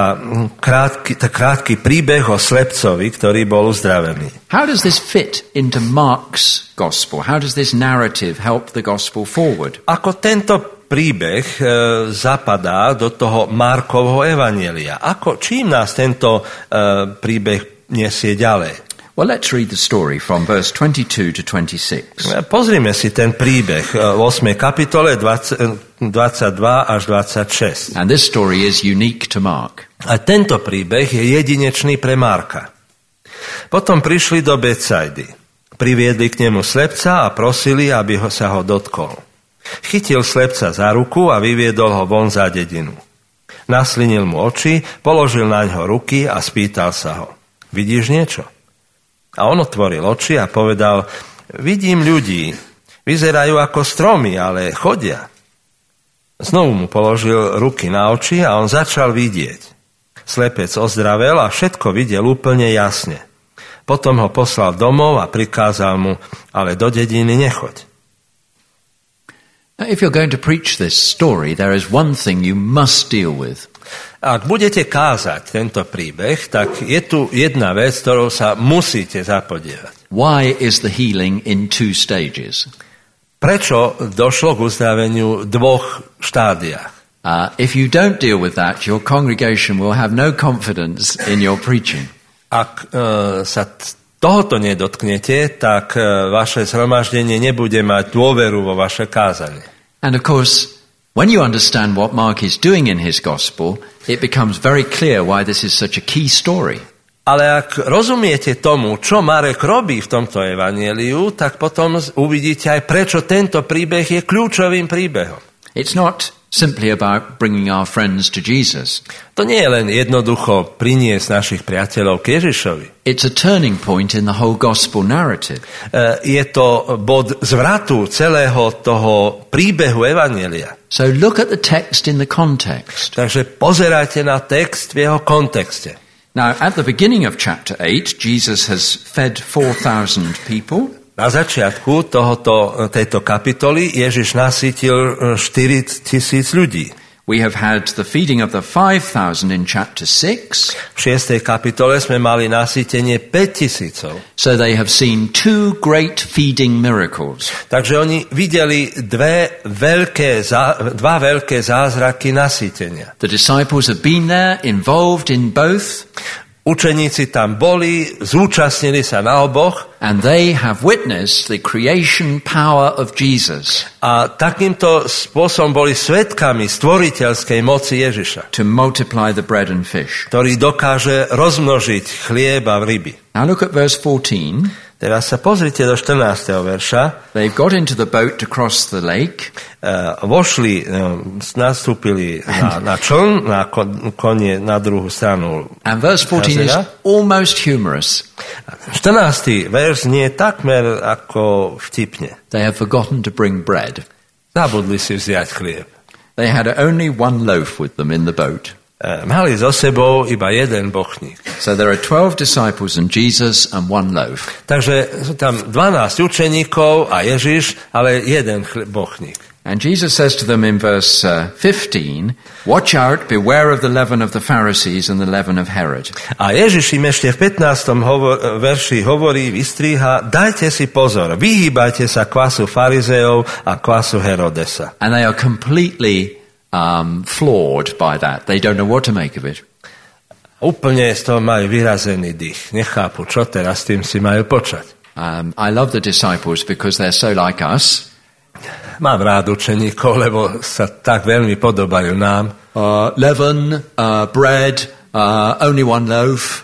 krátky príbeh o slepcovi, ktorý bol uzdravený. How does this fit into Mark's gospel? How does this narrative help the gospel forward? Ako tento príbeh zapadá do toho Markovho evanjelia? Čím nás tento príbeh nesie ďalej? Well, let's read the story from verse 22 to 26. Pozrime si ten príbeh v 8. kapitole 22 až 26. And this story is unique to Mark. A tento príbeh je jedinečný pre Marka. Potom prišli do Betsaidy. Priviedli k nemu slepca a prosili, aby sa ho dotkol. Chytil slepca za ruku a vyviedol ho von za dedinu. Naslinil mu oči, položil naňho ruky a spýtal sa ho: Vidíš niečo? A on otvoril oči a povedal: Vidím ľudí, vyzerajú ako stromy, ale chodia. Znovu mu položil ruky na oči a on začal vidieť. Slepec ozdravel a všetko videl úplne jasne. Potom ho poslal domov a prikázal mu: ale do dediny nechoď. Now, if you're going to preach this story, there is one thing you must deal with. Ak budete kázať tento príbeh, tak je tu jedna vec, ktorou sa musíte zapodievať. Why is the healing in two stages? Prečo došlo k uzdraveniu v dvoch štádiách? If you don't deal with that, your congregation will have no confidence in your preaching. Ak sa tohoto nedotknete, tak vaše zhromaždenie nebude mať dôveru vo vaše kázanie. And of course, when you understand what Mark is doing in his gospel, it becomes very clear why this is such a key story. Ale ak rozumiete tomu, čo Marek robí v tomto evanjeliu, tak potom uvidíte aj, prečo tento príbeh je kľúčovým príbehom. It's not simply about bringing our friends to Jesus. To nie je len jednoducho priniesť našich priateľov k Ježišovi. It's a turning point in the whole gospel narrative. Je to bod zvratu celého toho príbehu evanjelia. So look at the text in the context. Takže pozerajte na text v jeho kontexte. Now, at the beginning of chapter 8, Jesus has fed 4,000 people. Na začiatku tejto kapitoly Ježiš nasýtil 4,000 ľudí. We have had the feeding of the 5,000 in chapter 6. V 6. kapitole sme mali nasýtenie 5,000. So they have seen two great feeding miracles. Takže oni videli dva veľké zázraky nasýtenia. The disciples have been there, involved in both. Učeníci tam boli, zúčastnili sa na oboch. And they have witnessed the creation power of Jesus. A takýmto spôsobom boli svedkami stvoriteľskej moci Ježiša. To multiply the bread and fish. Ktorý dokáže rozmnožiť chlieb a ryby. Now look at verse 14. Teraz sa pozrite do 14. verša. They've got into the boat to cross the lake. Nastúpili na čln, na konie na druhú stranu. And verse 14 is almost humorous. 14. verš nie je takmer ako vtipne. They have forgotten to bring bread. Zabudli si vziať chlieb. They had only one loaf with them in the boat. Mali so sebou iba jeden bochník. So there are 12 disciples and Jesus and one loaf. Takže sú tam 12 učeníkov a Ježiš, ale jeden bochník. And Jesus says to them in verse 15, "Watch out, beware of the leaven of the Pharisees and the leaven of Herod." A Ježiš im ešte v 15. verši hovorí, vystríha: dajte si pozor, vyhýbajte sa kvasu farizeov a kvasu Herodesa. And they are completely flawed by that. They don't know what to make of it. Úplne z toho majú vyrazený dých. Nechápu, čo teraz s tým si majú počať. I love the disciples because they're so like us. Mám rád učeníkov, lebo sa tak veľmi podobajú nám. Leaven, bread, only one loaf.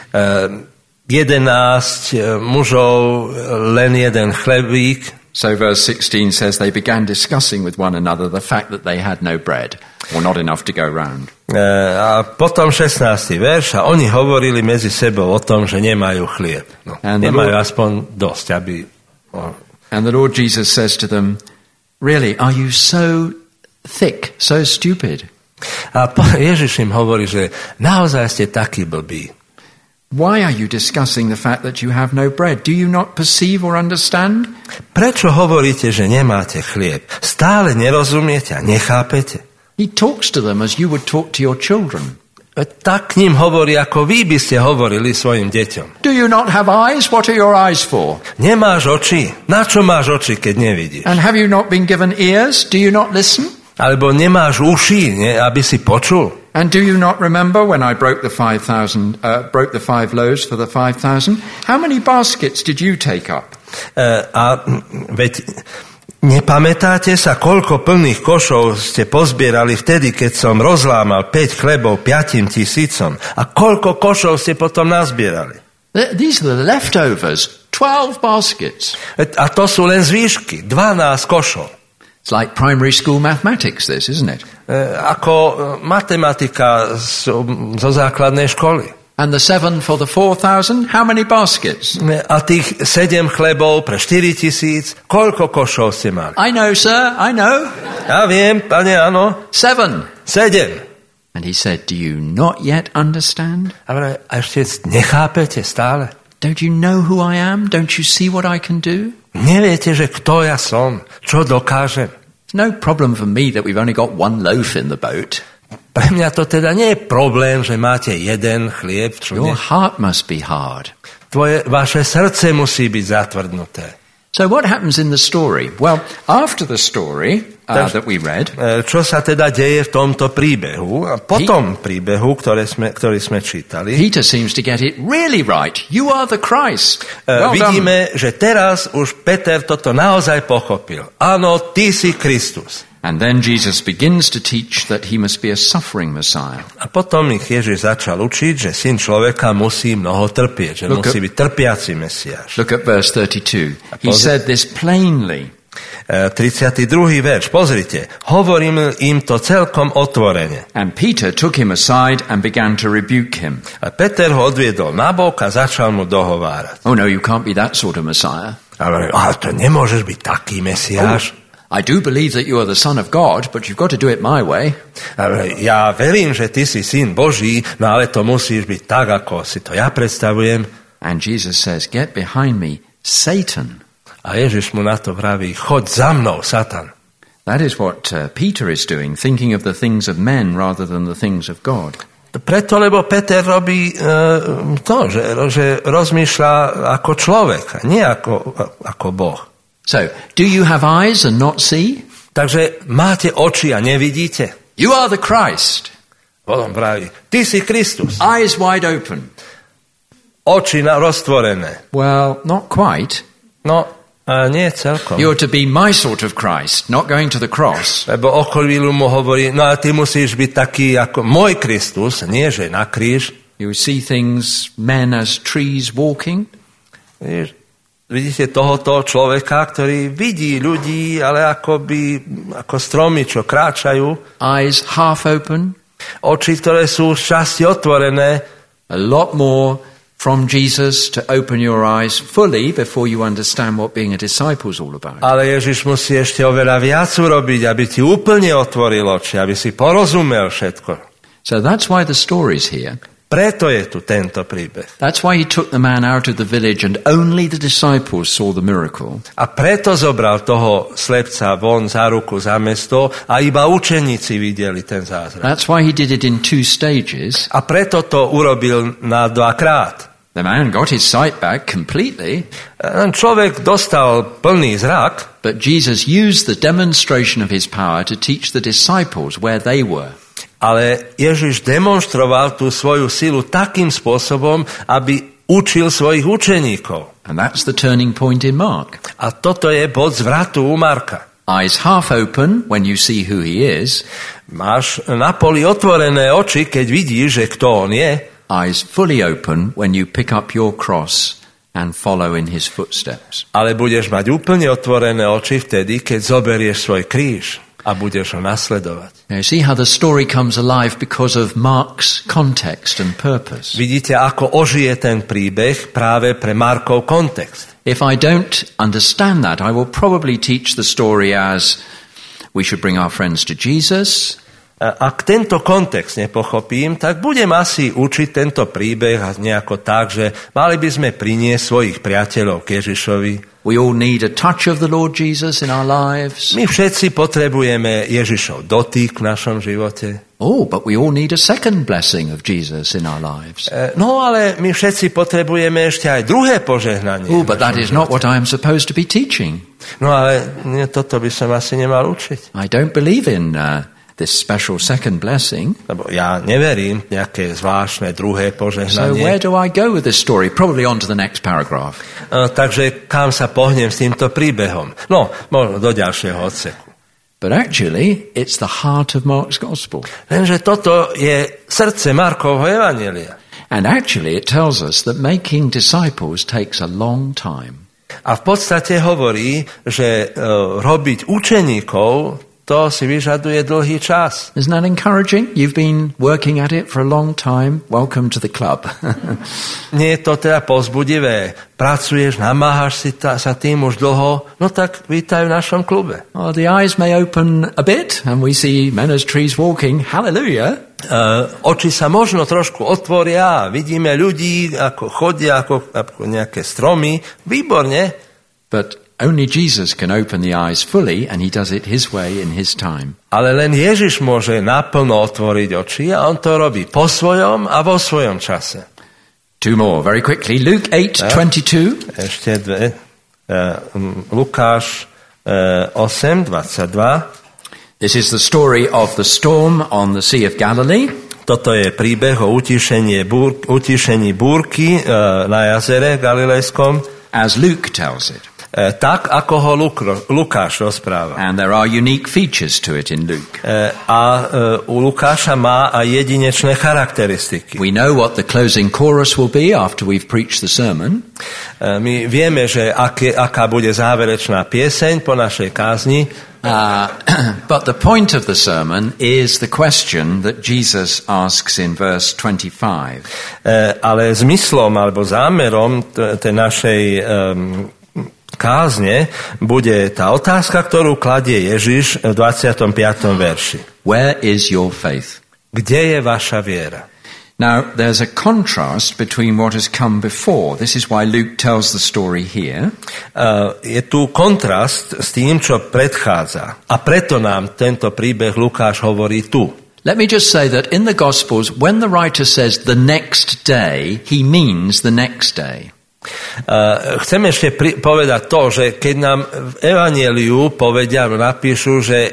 11 mužov, len jeden chlebík. So verse 16 says they began discussing with one another the fact that they had no bread, or not enough to go round. A potom 16. verš, a oni hovorili medzi sebou o tom, že nemajú chlieb. No, nemajú aspoň dosť, aby... And the Lord Jesus says to them, "Really, are you so thick, so stupid?" A Ježiš im hovorí, že naozaj ste takí blbí. Why are you discussing the fact that you have no bread? Do you not perceive or understand? Prečo hovoríte, že nemáte chlieb? Stále nerozumiete a nechápete? He talks to them as you would talk to your children. Tak k ním hovorí, ako vy by ste hovorili svojim deťom. Do you not have eyes? What are your eyes for? Nemáš oči? Na čo máš oči, keď nevidíš? And have you not been given ears? Do you not listen? Alebo nemáš uši, aby si počul? And do you not remember when I broke the 5 loaves for the 5,000? How many baskets did you take up? Veď nepamätáte sa, koľko plných košov ste pozbierali vtedy, keď som rozlámal 5 chlebov 5,000? A koľko košov ste potom nazbierali? These are the leftovers. 12 baskets. A to sú len zvýšky. 12 košov. It's like primary school mathematics, this, isn't it? Ako matematika zo základnej školy. And the 7 for the 4,000, how many baskets? A tých 7 chlebov pre 4,000, koľko košov ste mali? I know, sir, I know. Ja viem, pane, áno. 7. 7. And he said, do you not yet understand? A ešte nechápete stále? Don't you know who I am? Don't you see what I can do? Neviete, že kto ja som? Čo dokážem? It's no problem for me that we've only got one loaf in the boat. Pre mňa to teda nie je problém, že máte jeden chlieb v člne. Your heart must be hard. Vaše srdce musí byť zatvrdnuté. So what happens in the story? Well, after the story that we read, čo sa teda deje v tomto príbehu? A potom príbehu, ktorý sme čítali. Peter seems to get it really right. You are the Christ. Vidíme, že teraz už Peter toto naozaj pochopil. Áno, ty si Kristus. And then Jesus begins to teach that he must be a suffering Messiah. A potom ich Ježiš začal učiť, že syn človeka musí mnoho trpieť, že musí byť trpiaci Mesiáš. Look at verse 32. He said this plainly. 32. verš, pozrite. Hovorím im to celkom otvorene. And Peter took him aside and began to rebuke him. A Peter ho odviedol nabok a začal mu dohovárať. Oh no, you can't be that sort of Messiah. Ale to nemôžeš byť taký Mesiáš. I do believe that you are the Son of God, but you've got to do it my way. Ja verím, že ty si syn Boží, no ale to musíš byť tak, ako si to ja predstavujem. And Jesus says, get behind me, Satan. A Ježiš mu na to vraví, choď za mnou, Satan. That is what Peter is doing, thinking of the things of men rather than the things of God. Preto, lebo Peter robí že rozmýšľa ako človek, nie ako Boh. So, do you have eyes and not see? Takže máte oči a nevidíte? You are the Christ. Potom vraví, ty si Kristus. Eyes wide open. Oči roztvorené. Well, not quite. No, nie celkom. You're to be my sort of Christ, not going to the cross. Lebo o chvíľu mu hovorí, no a ty musíš byť taký ako môj Kristus, nie že na kríž. You see things, men as trees walking. Vidíte tohoto človeka, ktorý vidí ľudí, ale ako stromy, čo kráčajú. Eyes half open. Oči, ktoré sú časti otvorené. A lot more from Jesus to open your eyes fully before you understand what being a disciple is all about. Ale Ježiš musí ešte oveľa viac urobiť, aby ti úplne otvoril oči, aby si porozumel všetko. So that's why the story's here. Preto je tu tento príbeh. That's why he took the man out of the village and only the disciples saw the miracle. A preto zobral toho slepca von za ruku za mesto a iba učeníci videli ten zázrak. That's why he did it in 2 stages. A preto to urobil na 2-krát. The man got his sight back completely. Človek dostal plný zrak. But Jesus used the demonstration of his power to teach the disciples where they were. Ale Ježiš demonstroval tú svoju silu takým spôsobom, aby učil svojich učeníkov. And that's the turning point in Mark. A toto je bod zvratu u Marka. Eyes half open when you see who he is. Máš na poli otvorené oči, keď vidíš, že kto on je. Eyes fully open when you pick up your cross and follow in his footsteps. Ale budeš mať úplne otvorené oči vtedy, keď zoberieš svoj kríž a budeš ho nasledovať. Now, see how the story comes alive because of Mark's context and purpose. Vidíte, ako ožije ten príbeh práve pre Markov kontext. If I don't understand that, I will probably teach the story as we should bring our friends to Jesus. Ak tento kontext nepochopím, tak budem asi učiť tento príbeh nejako tak, že mali by sme priniesť svojich priateľov k Ježišovi. We all need a touch of the Lord Jesus in our lives. My všetci potrebujeme Ježišov dotyk v našom živote. Oh, but we all need a second blessing of Jesus in our lives. No ale my všetci potrebujeme ešte aj druhé požehnanie. Oh, but that is not what I am supposed to be teaching. No ale toto by som asi nemal učiť. I don't believe in this special second blessing. Lebo ja neverím nejaké zvláštne druhé So požehnanie. where do I go with this story? Probably on to the next paragraph. Takže kam sa pohnem s týmto príbehom? No, možno do ďalšieho odseku. But actually, it's the heart of Mark's gospel. Lenže toto je srdce Markovho evanjelia. And actually, it tells us that making disciples takes a long time. A v podstate hovorí, že robiť učeníkov, to si vyžaduje dlhý čas. Isn't that encouraging? You've been working at it for a long time. Welcome to the club. Nie je to teda povzbudivé. Pracuješ, namáhaš si sa tým už dlho, no tak vítaj v našom klube. Well, the eyes may open a bit and we see men as trees walking. Hallelujah. Oči sa možno trošku otvoria a vidíme ľudí, ako chodia, ako nejaké stromy. Výborne. But only Jesus can open the eyes fully, and he does it his way in his time. Ale len Ježiš môže naplno otvoriť oči a on to robí po svojom a vo svojom čase. Two more, very quickly. Luke 8:22. Ešte dve. Lukáš 8:22. This is the story of the storm on the Sea of Galilee. Toto je príbeh o utíšení búrky na jazere Galilejskom. As Luke tells it. Tak, ako ho Lukáš rozpráva. And there are unique features to it in Luke. U Lukáša má aj jedinečné charakteristiky. We know what the closing chorus will be after we've preached the sermon. My vieme, že aká bude záverečná pieseň po našej kázni. But the point of the sermon is the question that Jesus asks in verse 25. Ale zmyslom alebo zámerom tej našej kázne bude tá otázka, ktorú kladie Ježiš v 25. verši. Where is your faith? Kde je vaša viera? Now, there's a contrast between what has come before. This is why Luke tells the story here. Je tu kontrast s tým, čo predchádza. A preto nám tento príbeh Lukáš hovorí tu. Let me just say that in the Gospels, when the writer says the next day, he means the next day. Chcem ešte povedať to, že keď nám v Evanjeliu napíšu, že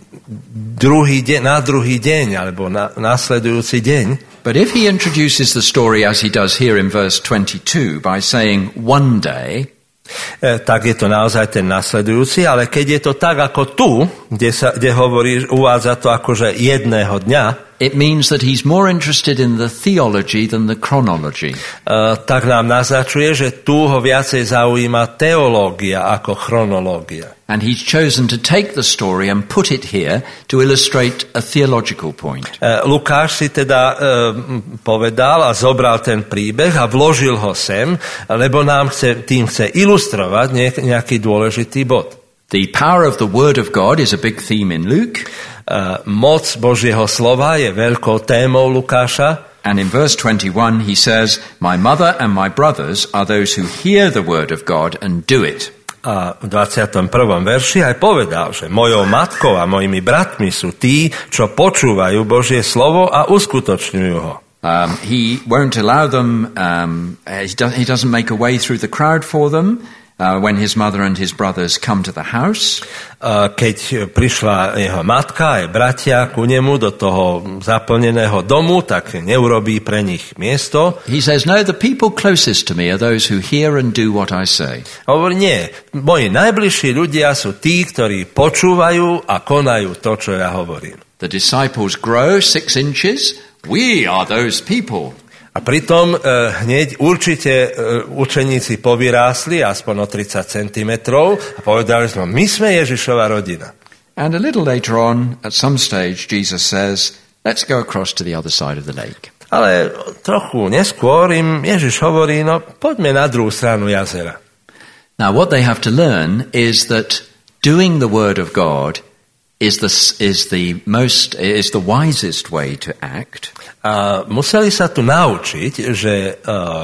na druhý deň alebo na nasledujúci deň. But if he introduces the story as he does here in verse 22 by saying one day, tak je to naozaj ten nasledujúci, ale keď je to tak ako tu, kde uvádza to akože jedného dňa, it means that he's more interested in the theology than the chronology. Tak nám naznačuje, že tu ho viacej zaujíma teológia ako chronológia. And he's chosen to take the story and put it here to illustrate a theological point. Lukáš si teda povedal a zobral ten príbeh a vložil ho sem, lebo nám tým chce ilustrovať nejaký dôležitý bod. The power of the Word of God is a big theme in Luke. Moc Božieho slova je veľkou témou Lukáša. And in verse 21 he says, "My mother and my brothers are those who hear the word of God and do it." A v 21. verši aj povedal, že mojou matkou a mojimi bratmi sú tí, čo počúvajú Božie slovo a uskutočňujú ho. He won't allow them, he doesn't make a way through the crowd for them. When his mother and his brothers come to the house. Keď prišla jeho matka aj bratia ku nemu do toho zaplneného domu, tak neurobí pre nich miesto. He says, no, the people closest to me are those who hear and do what I say. Hovorí, nie, moji najbližší ľudia sú tí, ktorí počúvajú a konajú to, čo ja hovorím. The disciples grow 6 inches. We are those people. A pritom hneď určite učeníci povyrástli aspoň o 30 cm a povedali sme, my sme Ježišova rodina. And a little later on, at some stage, Jesus says, let's go across to the other side of the lake. Ale trochu neskôr im Ježiš hovorí, no poďme na druhú stranu jazera. Now what they have to learn is that doing the word of God is the wisest way to act. A museli sa tu naučiť, že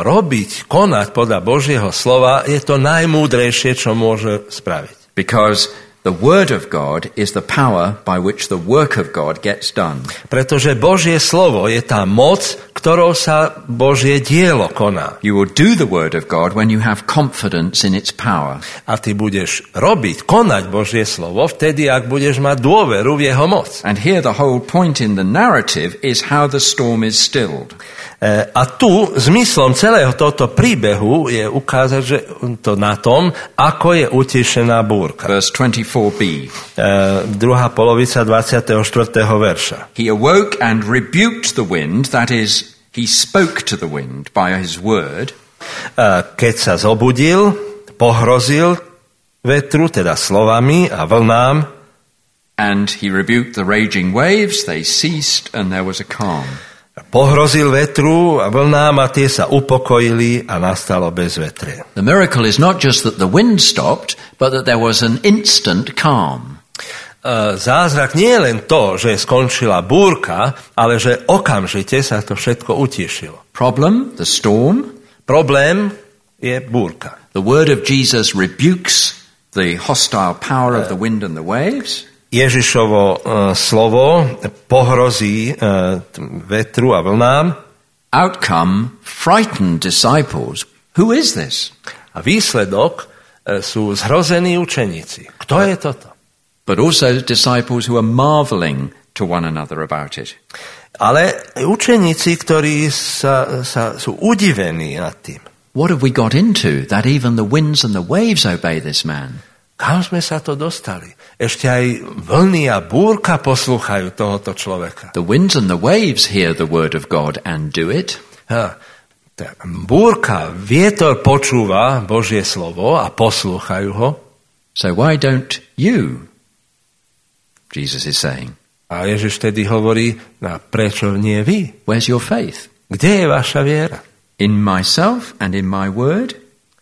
konať podľa Božieho slova je to najmúdrejšie, čo môže spraviť. Because the word of God is the power by which the work of God gets done. Pretože Božie slovo je tá moc, ktorou sa Božie dielo koná. You will do the word of God when you have confidence in its power. A ty budeš konať Božie slovo vtedy, ak budeš mať dôveru v jeho moc. And here the whole point in the narrative is how the storm is stilled. A tu zmyslom celého tohto príbehu je ukázať, že to na tom, ako je utišená búrka. Verse 24b. Druhá polovica 24. verša. He awoke and rebuked the wind, that is, he spoke to the wind by his word. Keď sa zobudil, pohrozil vetru, teda slovami a vlnám. And he rebuked the raging waves, they ceased, and there was a calm. Pohrozil vetru a vlnám a tie sa upokojili a nastalo bezvetrie. The miracle is not just that the wind stopped, but that there was an instant calm. Zázrak nie je len to, že skončila búrka, ale že okamžite sa to všetko utišilo. Problem, the storm. Problém je búrka. The word of Jesus rebukes the hostile power of the wind and the waves. Ježišovo slovo pohrozí vetru a vlnám. Outcome, frightened disciples. Who is this? A výsledok sú zhrození učeníci. Kto je toto? But also disciples who are marveling to one another about it. Ale učeníci, ktorí sú udivení nad tým. What have we got into that even the winds and the waves obey this man? Kam sme sa to dostali? Ešte aj vlny a búrka poslúchajú tohoto človeka. The winds and the waves hear the word of God and do it. Búrka, vietor počúva Božie slovo a poslúchajú ho. So why don't you? Jesus is saying. A Ježiš tedy hovorí, prečo nie vy? Where's your faith? Kde je vaša viera? In myself and in my word?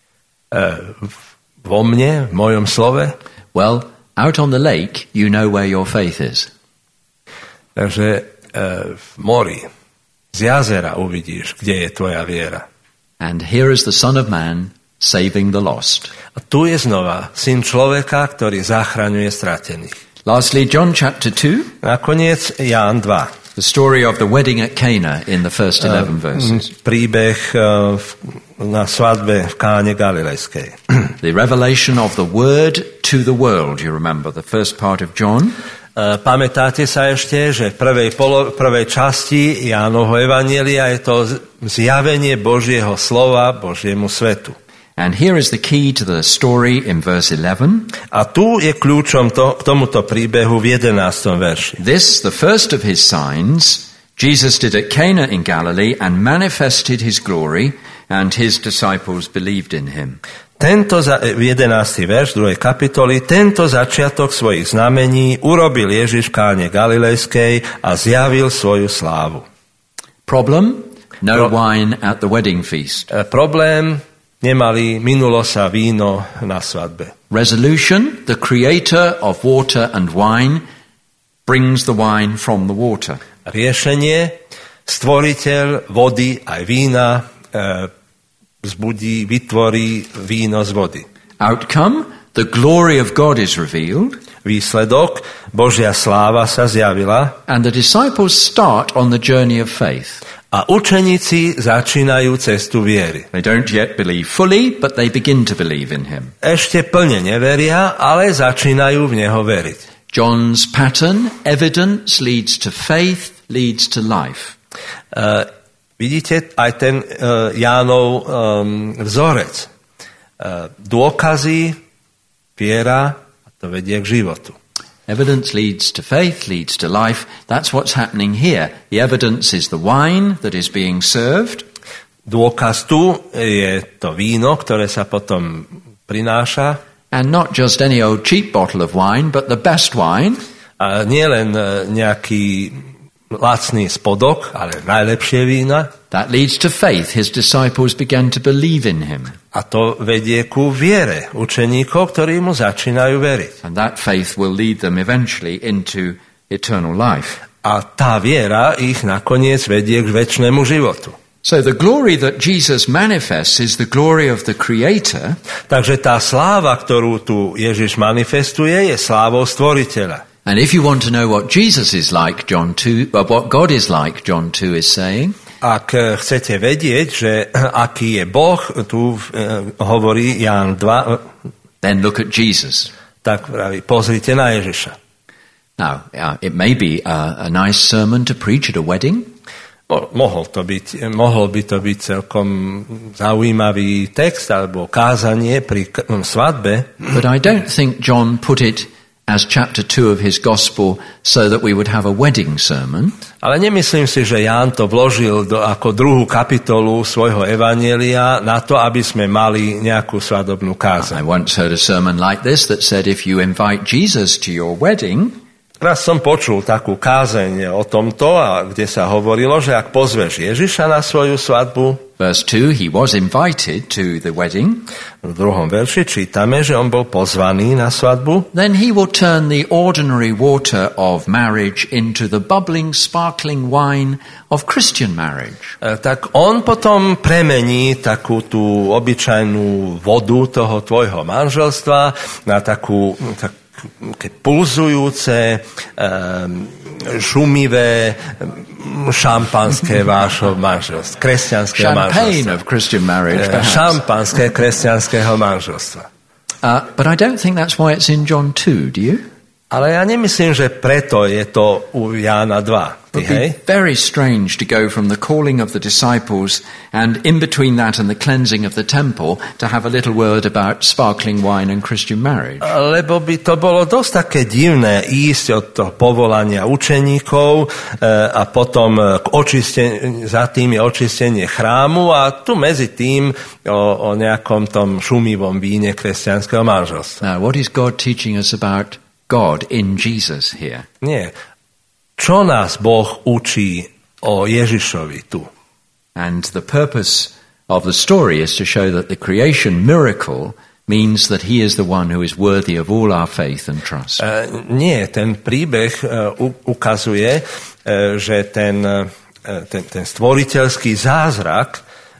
Vo mne, v mojom slove? Well, out on the lake, you know where your faith is. Takže v mori, z jazera uvidíš, kde je tvoja viera. And here is the Son of Man saving the lost. A tu je znova syn človeka, ktorý zachraňuje stratených. Lastly, John chapter 2. Nakoniec Ján 2. The story of the wedding at Cana in the first 11 verses. Príbeh na svadbe v Káne Galilejskej. The revelation of the word to the world, you remember, the first part of John. Pamätáte sa ešte, že v prvej časti Jánovho evanjelia je to zjavenie Božieho slova Božiemu svetu. And here is the key to the story in verse 11. A tu je kľúčom k tomuto príbehu v 11. verši. This, the first of his signs, Jesus did at Cana in Galilee and manifested his glory, and his disciples believed in him. V 11. verš 2. kapitoly, tento začiatok svojich znamení urobil Ježiš v Káne Galilejskej a zjavil svoju slávu. Problem? No wine at the wedding feast. Problém? Minulo sa víno na svadbe. Resolution, the creator of water and wine brings the wine from the water. Riešenie, stvoriteľ vody aj vína vytvorí víno z vody. Outcome, the glory of God is revealed. Výsledok, Božia sláva sa zjavila. And the disciples start on the journey of faith. A učeníci začínajú cestu viery. They don't yet believe fully, but they begin to believe in him. Ešte plne neveria, ale začínajú v neho veriť. John's pattern, evidence leads to faith, leads to life. Vidíte aj ten Jánov vzorec. Dôkazy, viera, a to vedie k životu. Evidence leads to faith, leads to life. That's what's happening here. The evidence is the wine that is being served. Dôkaz tu je to víno, ktoré sa potom prináša. And not just any old cheap bottle of wine, but the best wine. A nie len nejaký lacný spodok, ale najlepšie vína. That leads to faith. His disciples began to believe in him. A to vedie ku viere učeníkov, ktorí mu začínajú veriť. And that faith will lead them eventually into eternal life. A tá viera ich nakoniec vedie k večnému životu. So the glory that Jesus manifests is the glory of the Creator. Takže tá sláva, ktorú tu Ježiš manifestuje, je slávou Stvoriteľa. And if you want to know what Jesus is like, what God is like, John 2 is saying, ak chcete vedieť, že aký je Boh, tu hovorí Ján 2, then look at Jesus. Tak praví, pozrite na Ježiša. Now, it may be a nice sermon to preach at a wedding. Mohol by to byť celkom zaujímavý text alebo kázanie pri svadbe. But I don't think John put it as chapter 2 of his gospel so that we would have a wedding sermon. Ale nemyslím si, že Ján to vložil ako druhú kapitolu svojho evanjelia na to, aby sme mali nejakú svadobnú kázeň. I once heard a sermon like this that said if you invite Jesus to your wedding, raz som počul takú kázeň o tomto, kde sa hovorilo, že ak pozveš Ježiša na svoju svadbu, verse 2, he was invited to the wedding. V druhom verši čítame, že on bol pozvaný na svadbu. Then he will turn the ordinary water of marriage into the bubbling, sparkling wine of Christian marriage. Tak on potom premení takú tú obyčajnú vodu toho tvojho manželstva na takú pulzujúce, šumivé šampanské vášho manželstva, kresťanského manželstva. Champagne of Christian marriage, perhaps. Šampanské kresťanského manželstva. But I don't think that's why it's in John 2, do you? Ale ja nemyslím, že preto je to u Jána 2. It would be very strange to go from the calling of the disciples and in between that and the cleansing of the temple to have a little word about sparkling wine and Christian marriage. Lebo by to bolo dosť také divné ísť od toho povolania učeníkov a potom za tým je očistenie chrámu a tu medzi tým o nejakom tom šumivom víne kresťanského manželstva. Now, what is God teaching us about God in Jesus here? Nie. Čo nás Boh učí o Ježišovi tu? And the purpose of the story is to show that the creation miracle means that he is the one who is worthy of all our faith and trust. Nie, ten príbeh ukazuje, že ten stvoriteľský zázrak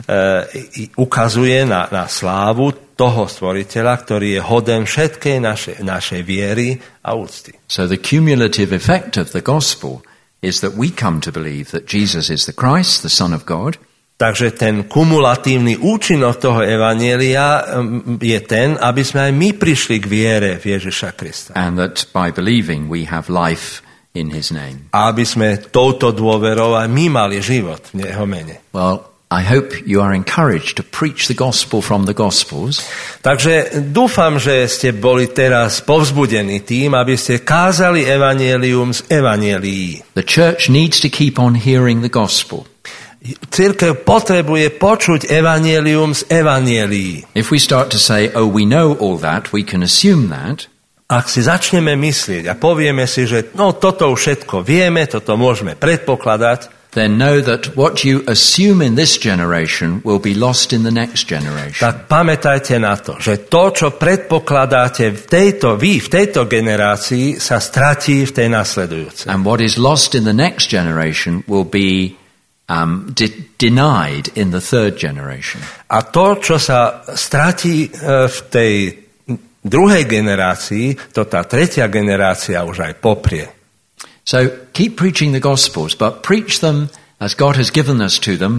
ukazuje na slávu toho stvoriteľa, ktorý je hoden všetkej našej viery a úcty. So the cumulative effect of the gospel is that we come to believe that Jesus is the Christ, the Son of God. Takže ten kumulatívny účinok toho evanjelia je ten, aby sme aj my prišli k viere v Ježiša Krista. And that by believing we have life in his name. A aby sme touto dôverou aj my mali život v jeho mene. Well, I hope you are encouraged to preach the gospel from the Gospels. Takže dúfam, že ste boli teraz povzbudení tým, aby ste kázali evanjelium z evanjelií. The church needs to keep on hearing the gospel. Cirkev potrebuje počuť evanjelium z evanjelií. If we start to say, oh, we know all that, we can assume that. Ak si začneme myslieť a povieme si, že toto všetko vieme, toto môžeme predpokladať, then know that what you assume in this generation will be lost in the next generation. Tak pamätajte na to, že to, čo predpokladáte v tejto generácii, sa stratí v tej nasledujúcej. And what is lost in the next generation will be denied in the third generation. A to, čo sa stratí v tej druhej generácii, to tá tretia generácia už aj poprie. So keep preaching the Gospels, but preach them as God has given them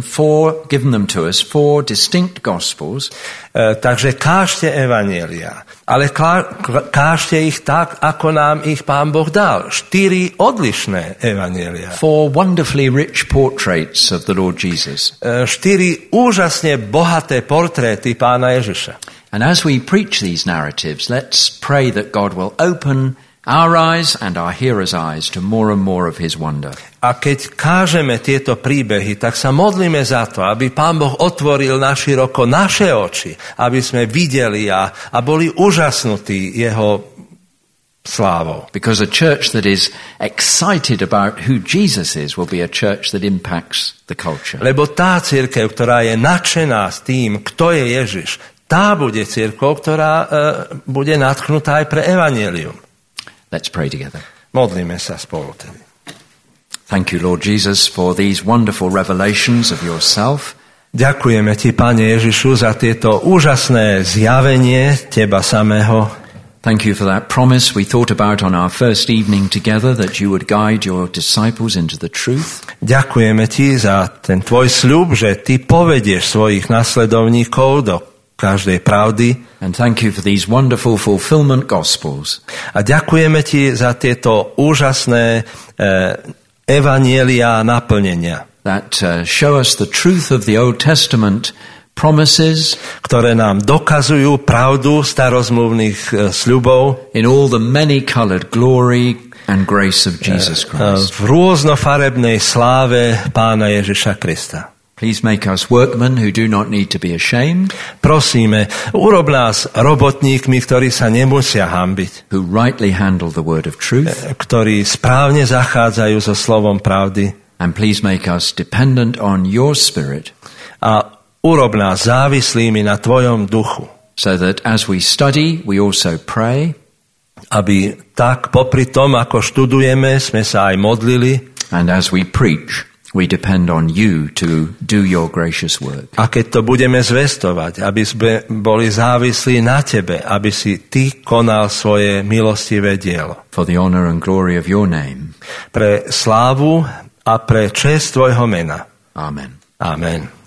to us, four distinct Gospels. Takže kážte evanjelia, ale kážte ich tak, ako nám ich Pán Boh dal. 4 odlišné evanjelia. 4 wonderfully rich portraits of the Lord Jesus. 4 úžasne bohaté portréty Pána Ježiša. And as we preach these narratives, let's pray that God will open our eyes and our hearers' eyes to more and more of his wonder. A keď kážeme tieto príbehy, tak sa modlíme za to, aby Pán Boh otvoril naširoko naše oči, aby sme videli a boli úžasnutí jeho slávou. Because a church that is excited about who Jesus is will be a church that impacts the culture. Lebo tá cirkev, ktorá je nadšená s tým, kto je Ježiš, tá bude cirkev, ktorá bude natknutá aj pre evanjelium. Let's pray together. Modlíme sa spolu tedy. Thank you, Lord Jesus, for these wonderful revelations of yourself. Ďakujeme ti, Pane Ježišu, za tieto úžasné zjavenie teba samého. Thank you for that promise we thought about on our first evening together, that you would guide your disciples into the truth. Ďakujeme ti za ten tvoj sľub, že ty povedieš svojich nasledovníkov do každej pravdy. And thank you for these wonderful fulfillment gospels. A ďakujeme ti za tieto úžasné evanjelia naplnenia, That show us the truth of the Old Testament promises, ktoré nám dokazujú pravdu starozmluvných sľubov in all the many-colored glory and grace of Jesus Christ. v rôznofarebnej sláve Pána Ježiša Krista. Please make us workmen who do not need to be ashamed, Prosíme, urob nás robotníkmi, ktorí sa nemusia hanbiť, who rightly handle the word of truth, ktorí správne zachádzajú so slovom pravdy, and please make us dependent on your Spirit, a urob nás závislými na tvojom duchu, so that as we study, we also pray, aby tak popri tom, ako študujeme, sme sa aj modlili, and as we preach, we depend on you to do your gracious work. a keď to budeme zvestovať, aby sme boli závislí na tebe, aby si ty konal svoje milostivé dielo. For the honor and glory of your name. Pre slávu a pre česť tvojho mena. Amen. Amen.